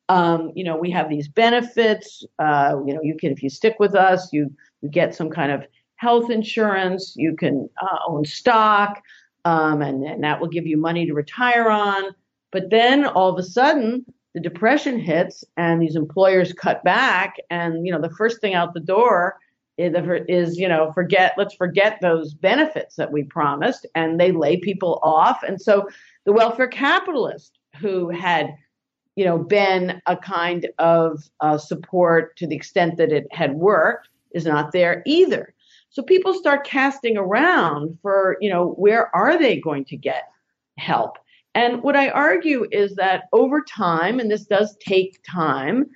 Um, you know, we have these benefits. Uh, you know, you can, if you stick with us, you, you get some kind of health insurance. You can uh, own stock, um, and, and that will give you money to retire on. But then all of a sudden, the depression hits, and these employers cut back, and you know, the first thing out the door is, is you know, forget, let's forget those benefits that we promised, and they lay people off. And so the welfare capitalist who had you know, been a kind of uh, support to the extent that it had worked is not there either. So people start casting around for, you know, where are they going to get help? And what I argue is that over time, and this does take time,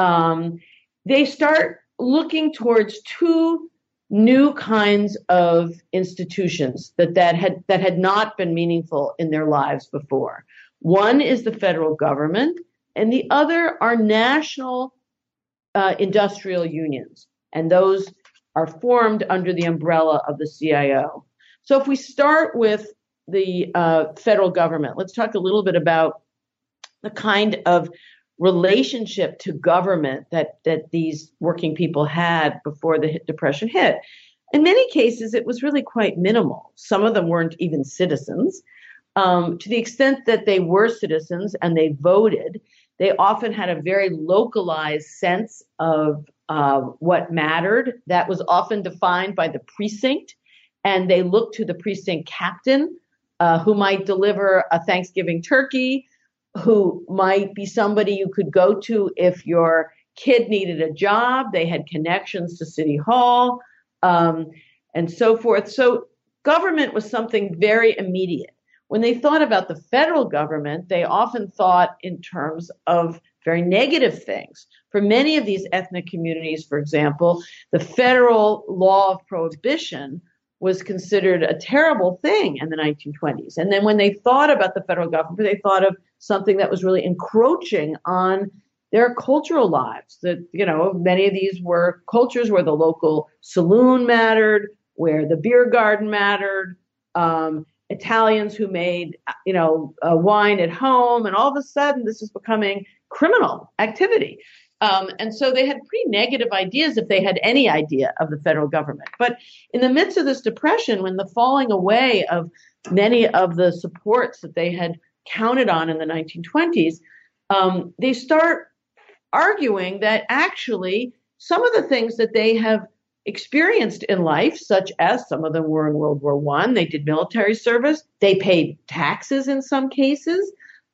um, they start looking towards two new kinds of institutions that, that had that had not been meaningful in their lives before. One is the federal government, and the other are national uh, industrial unions, and those are formed under the umbrella of the C I O. So if we start with the uh, federal government, let's talk a little bit about the kind of relationship to government that, that these working people had before the Depression hit. In many cases, it was really quite minimal. Some of them weren't even citizens. Um, to the extent that they were citizens and they voted, they often had a very localized sense of uh, what mattered. That was often defined by the precinct, and they looked to the precinct captain, uh, who might deliver a Thanksgiving turkey, who might be somebody you could go to if your kid needed a job. They had connections to City Hall, um, and so forth. So government was something very immediate. When they thought about the federal government, they often thought in terms of very negative things. For many of these ethnic communities, for example, the federal law of prohibition was considered a terrible thing in the nineteen twenties. And then when they thought about the federal government, they thought of something that was really encroaching on their cultural lives. That, you know, many of these were cultures where the local saloon mattered, where the beer garden mattered, um, Italians who made, you know, uh, wine at home, and all of a sudden this is becoming criminal activity. Um, and so they had pretty negative ideas, if they had any idea, of the federal government. But in the midst of this depression, when the falling away of many of the supports that they had counted on in the nineteen twenties, um, they start arguing that actually some of the things that they have experienced in life, such as some of them were in World War One, they did military service, they paid taxes in some cases,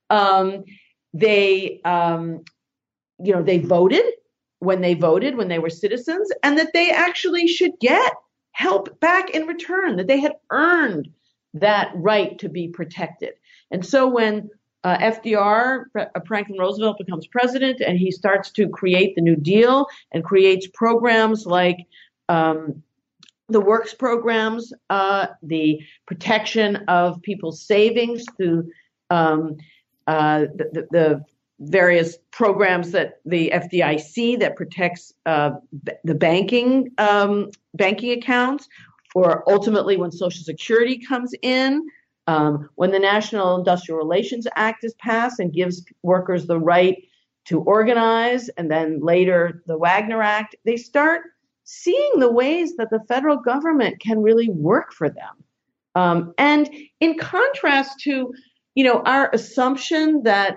um, they, um, you know, they voted when they voted, when they were citizens, and that they actually should get help back in return, that they had earned that right to be protected. And so when uh, F D R, Franklin Roosevelt, becomes president, and he starts to create the New Deal and creates programs like Um, the works programs, uh, the protection of people's savings through um, uh, the, the, the various programs that the F D I C that protects uh, the banking um, banking accounts, or ultimately when Social Security comes in, um, when the National Industrial Relations Act is passed and gives workers the right to organize, and then later the Wagner Act, they start seeing the ways that the federal government can really work for them. Um, and in contrast to, you know, our assumption that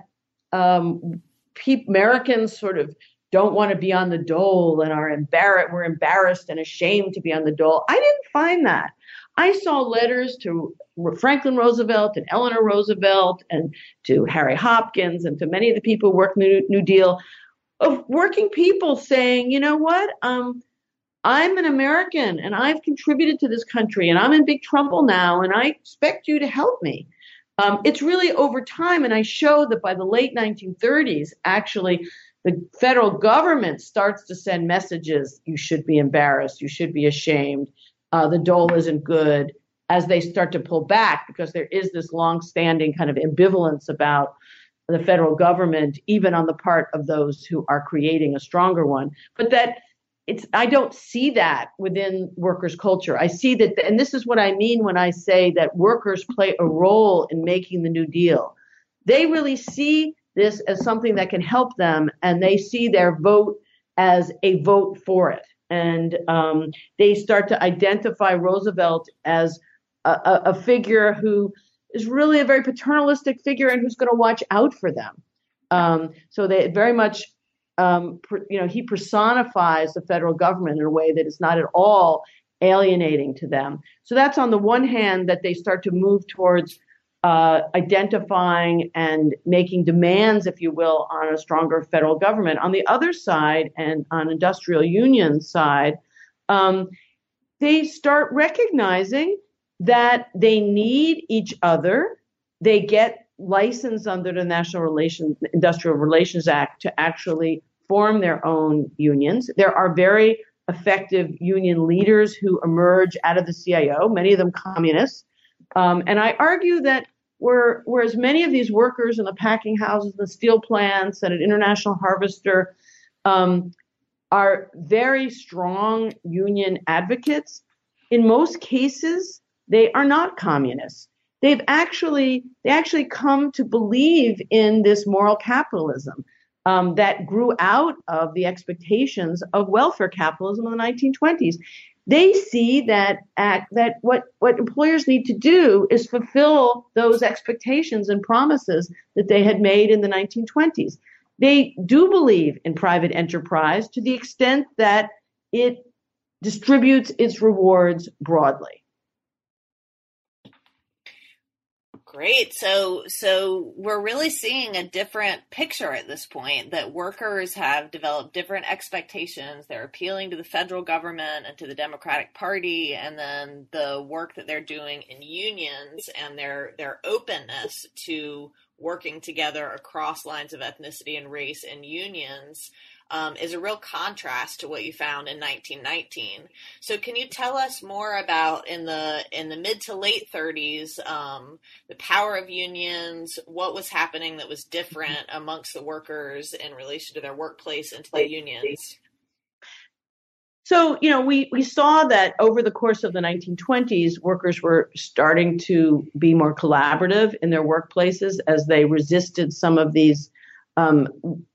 um, pe- Americans sort of don't want to be on the dole and are embarrassed, we're embarrassed and ashamed to be on the dole. I didn't find that. I saw letters to Franklin Roosevelt and Eleanor Roosevelt and to Harry Hopkins and to many of the people who worked in the New Deal, of working people saying, you know what, um, I'm an American and I've contributed to this country and I'm in big trouble now and I expect you to help me. Um, it's really over time, and I show that by the late nineteen thirties, actually, the federal government starts to send messages, you should be embarrassed, you should be ashamed, uh, the dole isn't good, as they start to pull back, because there is this long-standing kind of ambivalence about the federal government, even on the part of those who are creating a stronger one. But that It's, I don't see that within workers' culture. I see that, and this is what I mean when I say that workers play a role in making the New Deal. They really see this as something that can help them, and they see their vote as a vote for it. And um, they start to identify Roosevelt as a, a, a figure who is really a very paternalistic figure and who's going to watch out for them. Um, so they very much, um, per, you know, he personifies the federal government in a way that is not at all alienating to them. So that's on the one hand that they start to move towards uh, identifying and making demands, if you will, on a stronger federal government. On the other side, and on industrial union side, um, they start recognizing that they need each other. They get licensed under the National Relations, Industrial Relations Act to actually form their own unions. There are very effective union leaders who emerge out of the C I O, many of them communists. Um, and I argue that where, whereas many of these workers in the packing houses, the steel plants, and at International Harvester um, are very strong union advocates, in most cases, they are not communists. They've actually, they actually come to believe in this moral capitalism um, that grew out of the expectations of welfare capitalism in the nineteen twenties. They see that act, that what, what employers need to do is fulfill those expectations and promises that they had made in the nineteen twenties. They do believe in private enterprise to the extent that it distributes its rewards broadly. Great. So, so we're really seeing a different picture at this point, that workers have developed different expectations. They're appealing to the federal government and to the Democratic Party, and then the work that they're doing in unions and their, their openness to working together across lines of ethnicity and race in unions Um, is a real contrast to what you found in nineteen nineteen. So can you tell us more about in the in the mid to late thirties, um, the power of unions, what was happening that was different amongst the workers in relation to their workplace and to the unions? So, you know, we, we saw that over the course of the nineteen twenties, workers were starting to be more collaborative in their workplaces as they resisted some of these um,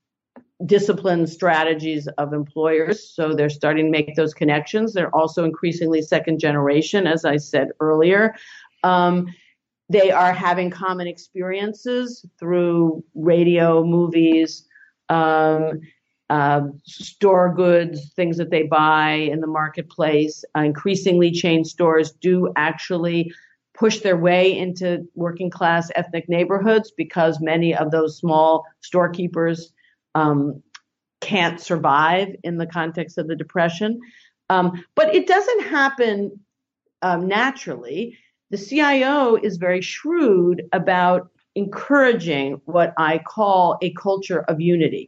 discipline strategies of employers. So they're starting to make those connections. They're also increasingly second generation, as I said earlier. Um, they are having common experiences through radio, movies, um, uh, store goods, things that they buy in the marketplace. Uh, increasingly, chain stores do actually push their way into working class ethnic neighborhoods because many of those small storekeepers Um, can't survive in the context of the Depression. Um, but it doesn't happen um, naturally. The C I O is very shrewd about encouraging what I call a culture of unity.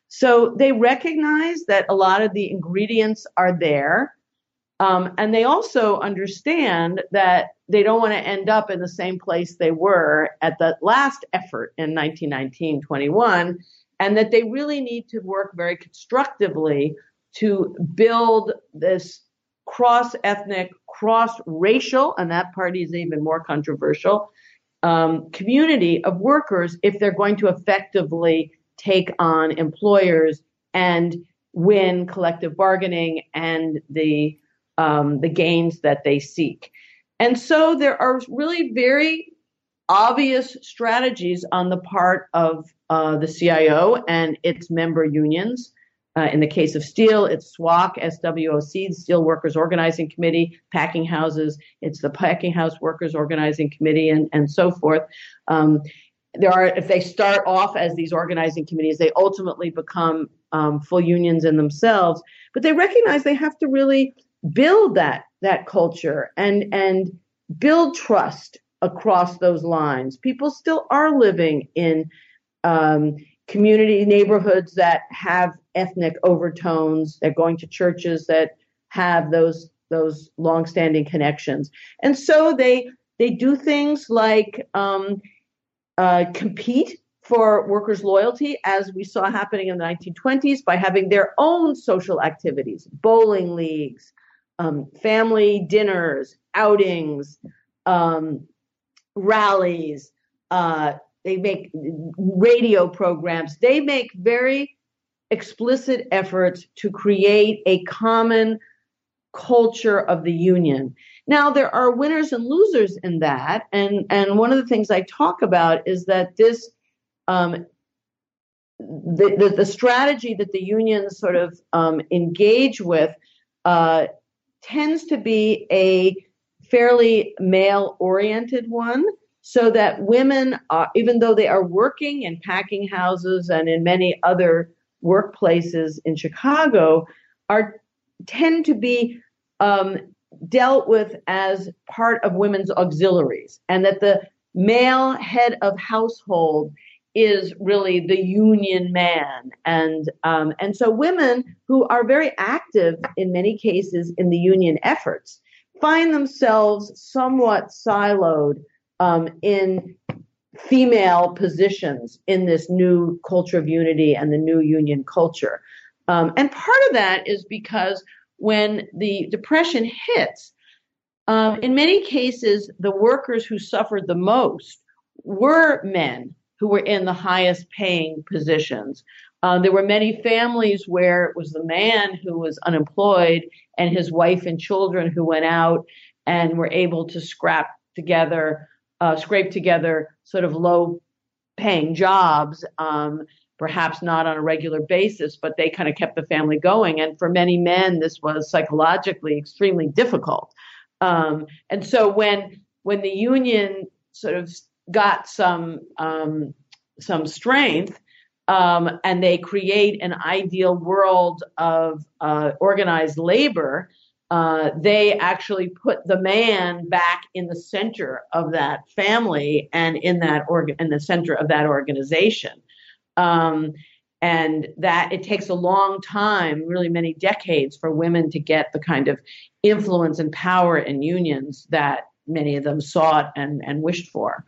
So they recognize that a lot of the ingredients are there. Um, and they also understand that they don't want to end up in the same place they were at the last effort in nineteen nineteen twenty-one, and that they really need to work very constructively to build this cross-ethnic, cross-racial, and that part is even more controversial, um, community of workers if they're going to effectively take on employers and win collective bargaining and the um, the gains that they seek. And so there are really very obvious strategies on the part of uh, the C I O and its member unions. Uh, in the case of steel, it's S W O C, S W O C, the Steel Workers Organizing Committee. Packing houses, it's the Packing House Workers Organizing Committee, and, and so forth. Um, there are, if they start off as these organizing committees, they ultimately become um, full unions in themselves. But they recognize they have to really build that that culture and and build trust across those lines. People still are living in um, community neighborhoods that have ethnic overtones. They're going to churches that have those those longstanding connections, and so they they do things like um, uh, compete for workers' loyalty, as we saw happening in the nineteen twenties, by having their own social activities, bowling leagues, um, family dinners, outings, um, rallies, uh, they make radio programs. They make very explicit efforts to create a common culture of the union. Now, there are winners and losers in that. And, and one of the things I talk about is that this, um, the, the, the strategy that the unions sort of um, engage with uh, tends to be a fairly male-oriented one, so that women, are, even though they are working in packing houses and in many other workplaces in Chicago, are tend to be um, dealt with as part of women's auxiliaries, and that the male head of household is really the union man. And um, and so women who are very active in many cases in the union efforts find themselves somewhat siloed um, in female positions in this new culture of unity and the new union culture. Um, and part of that is because when the Depression hits, um, in many cases, the workers who suffered the most were men who were in the highest paying positions. Uh, there were many families where it was the man who was unemployed and his wife and children who went out and were able to scrap together, uh, scrape together sort of low paying jobs, um, perhaps not on a regular basis, but they kind of kept the family going. And for many men, this was psychologically extremely difficult. Um, and so when when the union sort of got some um, some strength, um, and they create an ideal world of uh, organized labor, uh, they actually put the man back in the center of that family and in that org- in the center of that organization. Um, and that it takes a long time, really many decades, for women to get the kind of influence and power in unions that many of them sought and, and wished for.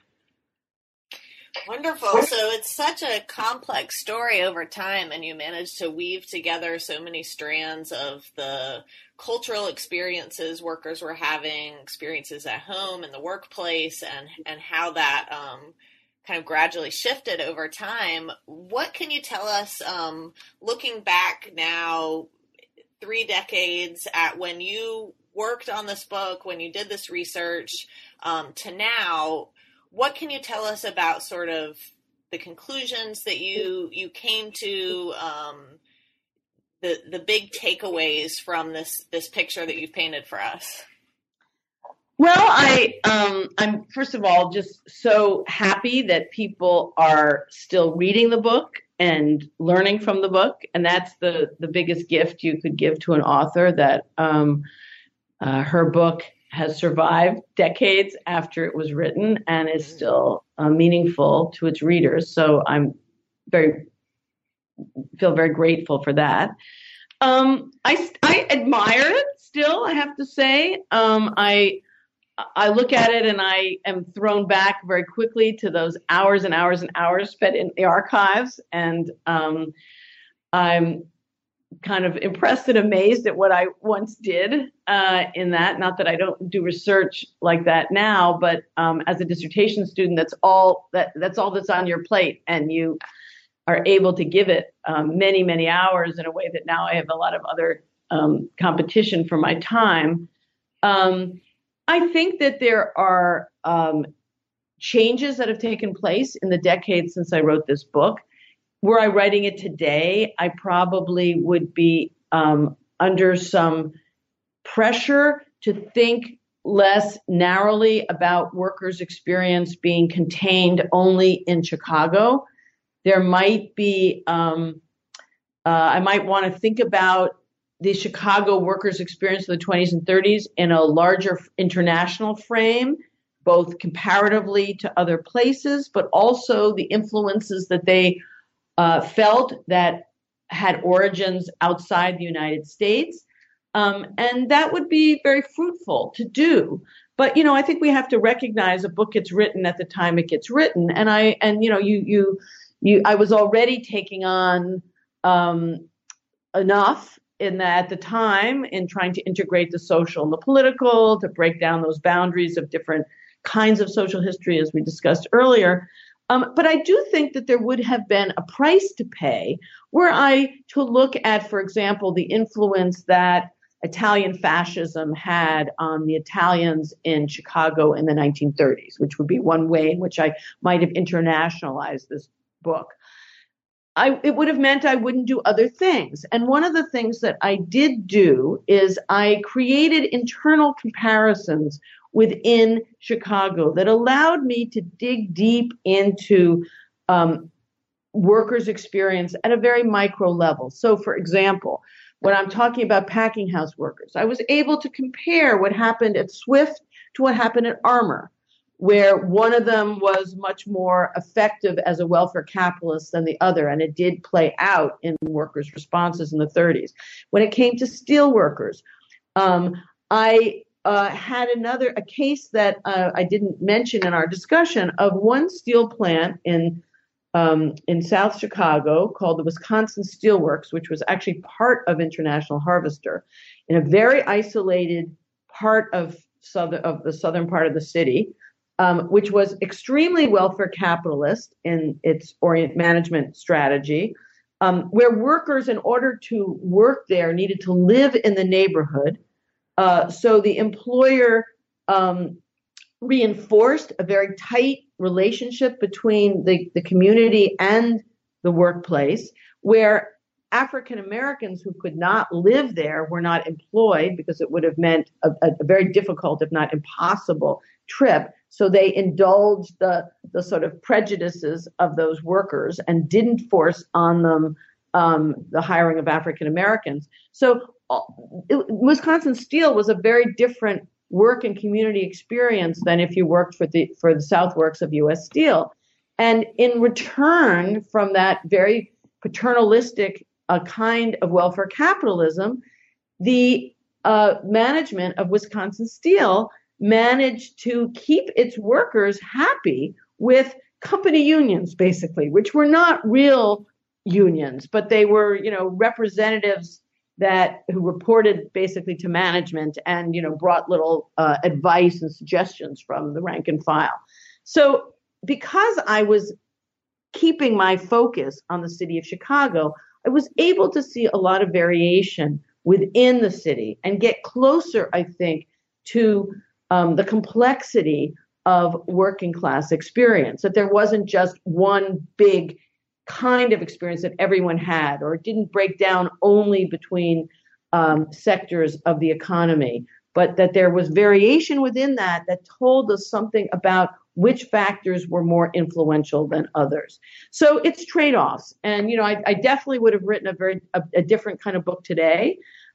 Wonderful. So it's such a complex story over time, and you managed to weave together so many strands of the cultural experiences workers were having, experiences at home and the workplace, and, and how that um, kind of gradually shifted over time. What can you tell us, um, looking back now, three decades at when you worked on this book, when you did this research, um, to now? What can you tell us about sort of the conclusions that you you came to, um, the the big takeaways from this this picture that you've painted for us? Well, I um, I'm first of all just so happy that people are still reading the book and learning from the book, and that's the the biggest gift you could give to an author, that um, uh, her book has survived decades after it was written and is still uh, meaningful to its readers. So I'm very, feel very grateful for that. Um, I, I admire it still, I have to say. Um, I, I look at it and I am thrown back very quickly to those hours and hours and hours spent in the archives. And um, I'm kind of impressed and amazed at what I once did uh, in that. Not that I don't do research like that now, but um, as a dissertation student, that's all that that's all that's on your plate, and you are able to give it um, many, many hours in a way that now I have a lot of other um, competition for my time. Um, I think that there are um, changes that have taken place in the decades since I wrote this book. Were I writing it today, I probably would be um, under some pressure to think less narrowly about workers' experience being contained only in Chicago. There might be, um, uh, I might want to think about the Chicago workers' experience of the twenties and thirties in a larger international frame, both comparatively to other places, but also the influences that they Uh, felt that had origins outside the United States. Um, and that would be very fruitful to do. But, you know, I think we have to recognize a book gets written at the time it gets written. And I, and, you know, you, you, you, I was already taking on um, enough in that at the time in trying to integrate the social and the political, to break down those boundaries of different kinds of social history, as we discussed earlier. Um, but I do think that there would have been a price to pay were I to look at, for example, the influence that Italian fascism had on the Italians in Chicago in the nineteen thirties, which would be one way in which I might have internationalized this book. I, it would have meant I wouldn't do other things. And one of the things that I did do is I created internal comparisons within Chicago that allowed me to dig deep into um, workers' experience at a very micro level. So, for example, when I'm talking about packing house workers, I was able to compare what happened at Swift to what happened at Armour, where one of them was much more effective as a welfare capitalist than the other, and it did play out in workers' responses in the thirties. When it came to steel workers, um, I uh, had another a case that uh, I didn't mention in our discussion of one steel plant in um, in South Chicago called the Wisconsin Steel Works, which was actually part of International Harvester, in a very isolated part of southern of the southern part of the city. Um, which was extremely welfare capitalist in its orient management strategy, um, where workers, in order to work there, needed to live in the neighborhood. Uh, so the employer um, reinforced a very tight relationship between the, the community and the workplace, where African Americans who could not live there were not employed because it would have meant a, a very difficult, if not impossible, trip. So they indulged the, the sort of prejudices of those workers and didn't force on them um, the hiring of African Americans. So uh, it, Wisconsin Steel was a very different work and community experience than if you worked for the for the South Works of U S Steel. And in return from that very paternalistic uh, kind of welfare capitalism, the uh, management of Wisconsin Steel managed to keep its workers happy with company unions, basically, which were not real unions, but they were, you know, representatives that who reported basically to management and, you know, brought little uh, advice and suggestions from the rank and file. So because I was keeping my focus on the city of Chicago, I was able to see a lot of variation within the city and get closer, I think, to Um, the complexity of working class experience, that there wasn't just one big kind of experience that everyone had, or it didn't break down only between um, sectors of the economy, but that there was variation within that that told us something about which factors were more influential than others. So it's trade-offs. And, you know, I, I definitely would have written a very a, a different kind of book today.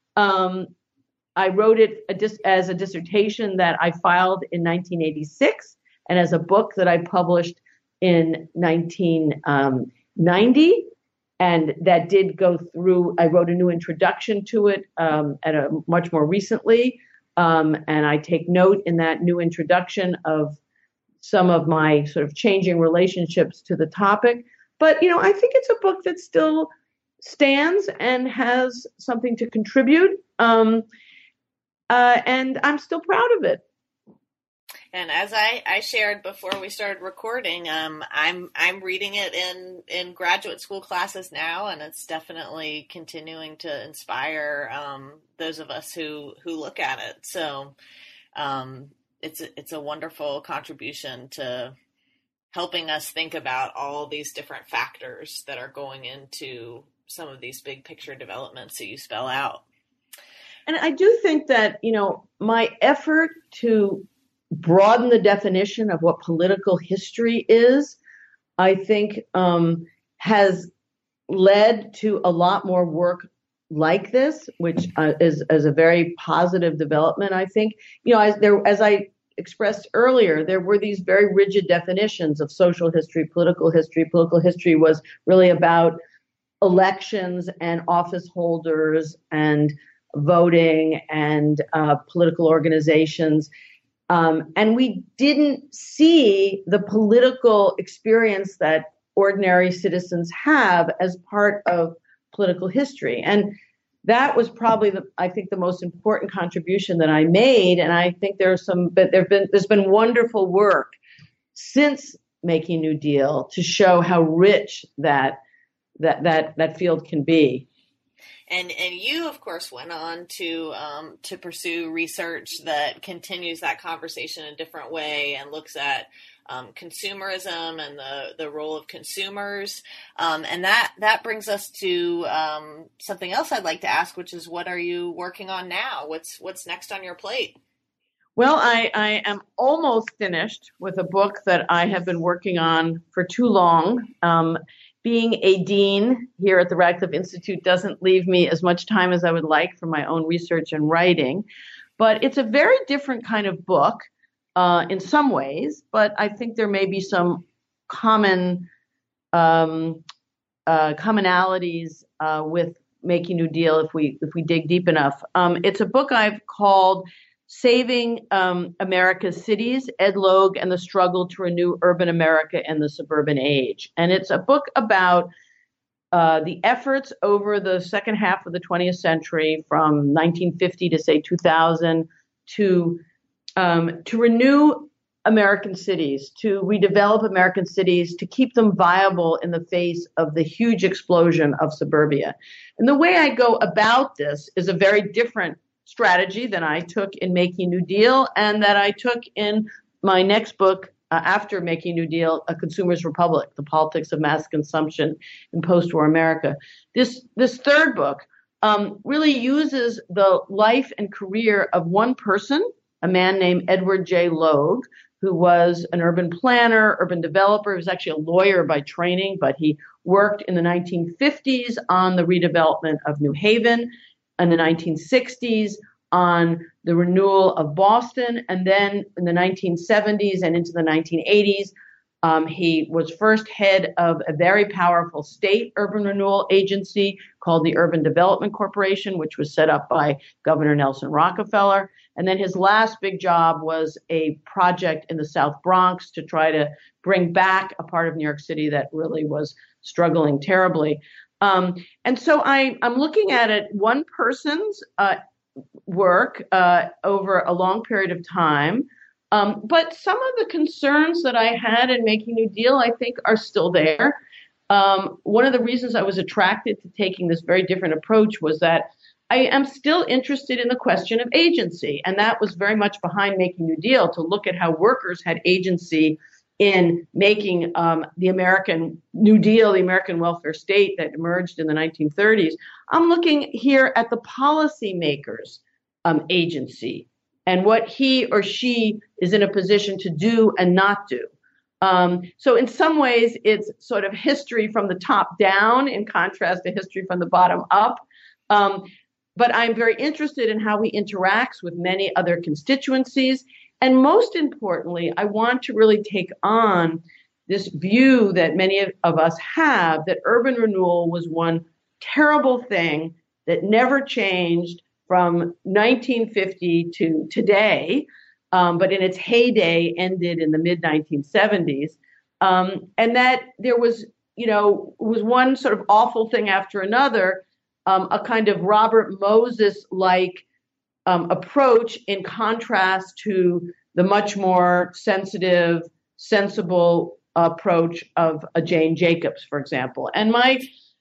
Um, I wrote it a dis- as a dissertation that I filed in nineteen eighty-six and as a book that I published in nineteen ninety. And that did go through, I wrote a new introduction to it um, at a much more recently. Um, and I take note in that new introduction of some of my sort of changing relationships to the topic. But, you know, I think it's a book that still stands and has something to contribute. Um, Uh, and I'm still proud of it. And as I, I shared before we started recording, um, I'm I'm reading it in, in graduate school classes now, and it's definitely continuing to inspire um, those of us who, who look at it. So um, it's a, it's a wonderful contribution to helping us think about all these different factors that are going into some of these big picture developments that you spell out. And I do think that, you know, my effort to broaden the definition of what political history is, I think um, has led to a lot more work like this, which uh, is, is a very positive development, I think. You know, as, there, as I expressed earlier, there were these very rigid definitions of social history, political history. Political history was really about elections and office holders and voting and uh, political organizations. Um, and we didn't see the political experience that ordinary citizens have as part of political history. And that was probably, the, I think, the most important contribution that I made. And I think there's some, but there've been, there's been wonderful work since Making New Deal to show how rich that that that that field can be. And and you, of course, went on to um, to pursue research that continues that conversation in a different way and looks at um, consumerism and the, the role of consumers. Um, and that, that brings us to um, something else I'd like to ask, which is, what are you working on now? What's what's next on your plate? Well, I, I am almost finished with a book that I have been working on for too long. Um, being a dean here at the Radcliffe Institute doesn't leave me as much time as I would like for my own research and writing. But it's a very different kind of book uh, in some ways, but I think there may be some common um, uh, commonalities uh, with Making New Deal if we if we dig deep enough. Um, it's a book I've called Saving um, America's Cities, Ed Logue and the Struggle to Renew Urban America and the Suburban Age. And it's a book about uh, the efforts over the second half of the twentieth century, from nineteen fifty to, say, two thousand, to, um, to renew American cities, to redevelop American cities, to keep them viable in the face of the huge explosion of suburbia. And the way I go about this is a very different strategy than I took in Making New Deal and that I took in my next book uh, after Making New Deal, A Consumer's Republic, The Politics of Mass Consumption in Post-War America. This, this third book um, really uses the life and career of one person, a man named Edward J. Logue, who was an urban planner, urban developer. He was actually a lawyer by training, but he worked in the nineteen fifties on the redevelopment of New Haven, in the nineteen sixties on the renewal of Boston, and then in the nineteen seventies and into the nineteen eighties, um, he was first head of a very powerful state urban renewal agency called the Urban Development Corporation, which was set up by Governor Nelson Rockefeller. And then his last big job was a project in the South Bronx to try to bring back a part of New York City that really was struggling terribly. Um, and so I, I'm looking at it, one person's uh, work uh, over a long period of time. Um, but some of the concerns that I had in Making New Deal, I think, are still there. Um, one of the reasons I was attracted to taking this very different approach was that I am still interested in the question of agency. And that was very much behind Making New Deal, to look at how workers had agency in making um, the American New Deal, the American welfare state that emerged in the nineteen thirties. I'm looking here at the policymakers' um, agency and what he or she is in a position to do and not do. Um, so in some ways, it's sort of history from the top down in contrast to history from the bottom up. Um, but I'm very interested in how he interacts with many other constituencies. And most importantly, I want to really take on this view that many of us have, that urban renewal was one terrible thing that never changed from nineteen fifty to today, um, but in its heyday ended in the mid nineteen seventies. Um, and that there was, you know, was one sort of awful thing after another, um, a kind of Robert Moses-like Um, approach in contrast to the much more sensitive, sensible approach of a Jane Jacobs, for example. And my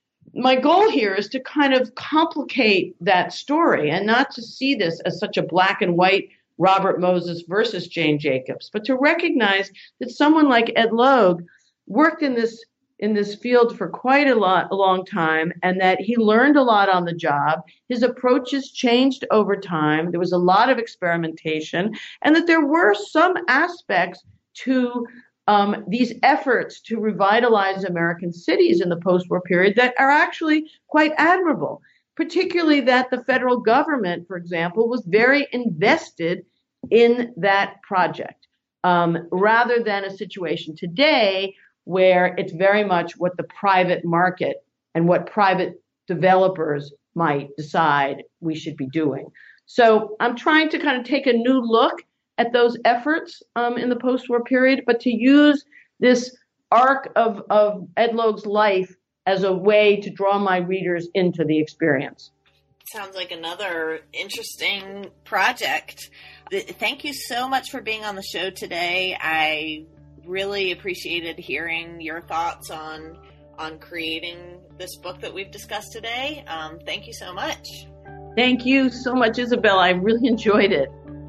my goal here is to kind of complicate that story and not to see this as such a black and white Robert Moses versus Jane Jacobs, but to recognize that someone like Ed Logue worked in this in this field for quite a lot, a long time, and that he learned a lot on the job. His approaches changed over time. There was a lot of experimentation, and that there were some aspects to um, these efforts to revitalize American cities in the post-war period that are actually quite admirable, particularly that the federal government, for example, was very invested in that project, um, rather than a situation today where it's very much what the private market and what private developers might decide we should be doing. So I'm trying to kind of take a new look at those efforts um, in the post-war period, but to use this arc of, of Ed Logue's life as a way to draw my readers into the experience. Sounds like another interesting project. Thank you so much for being on the show today. I really appreciated hearing your thoughts on on creating this book that we've discussed today. Um, thank you so much. Thank you so much, Isabel. I really enjoyed it.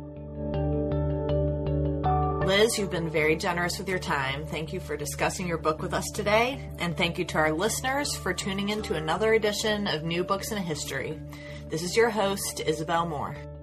Liz, you've been very generous with your time. Thank you for discussing your book with us today. And thank you to our listeners for tuning in to another edition of New Books in History. This is your host, Isabel Moore.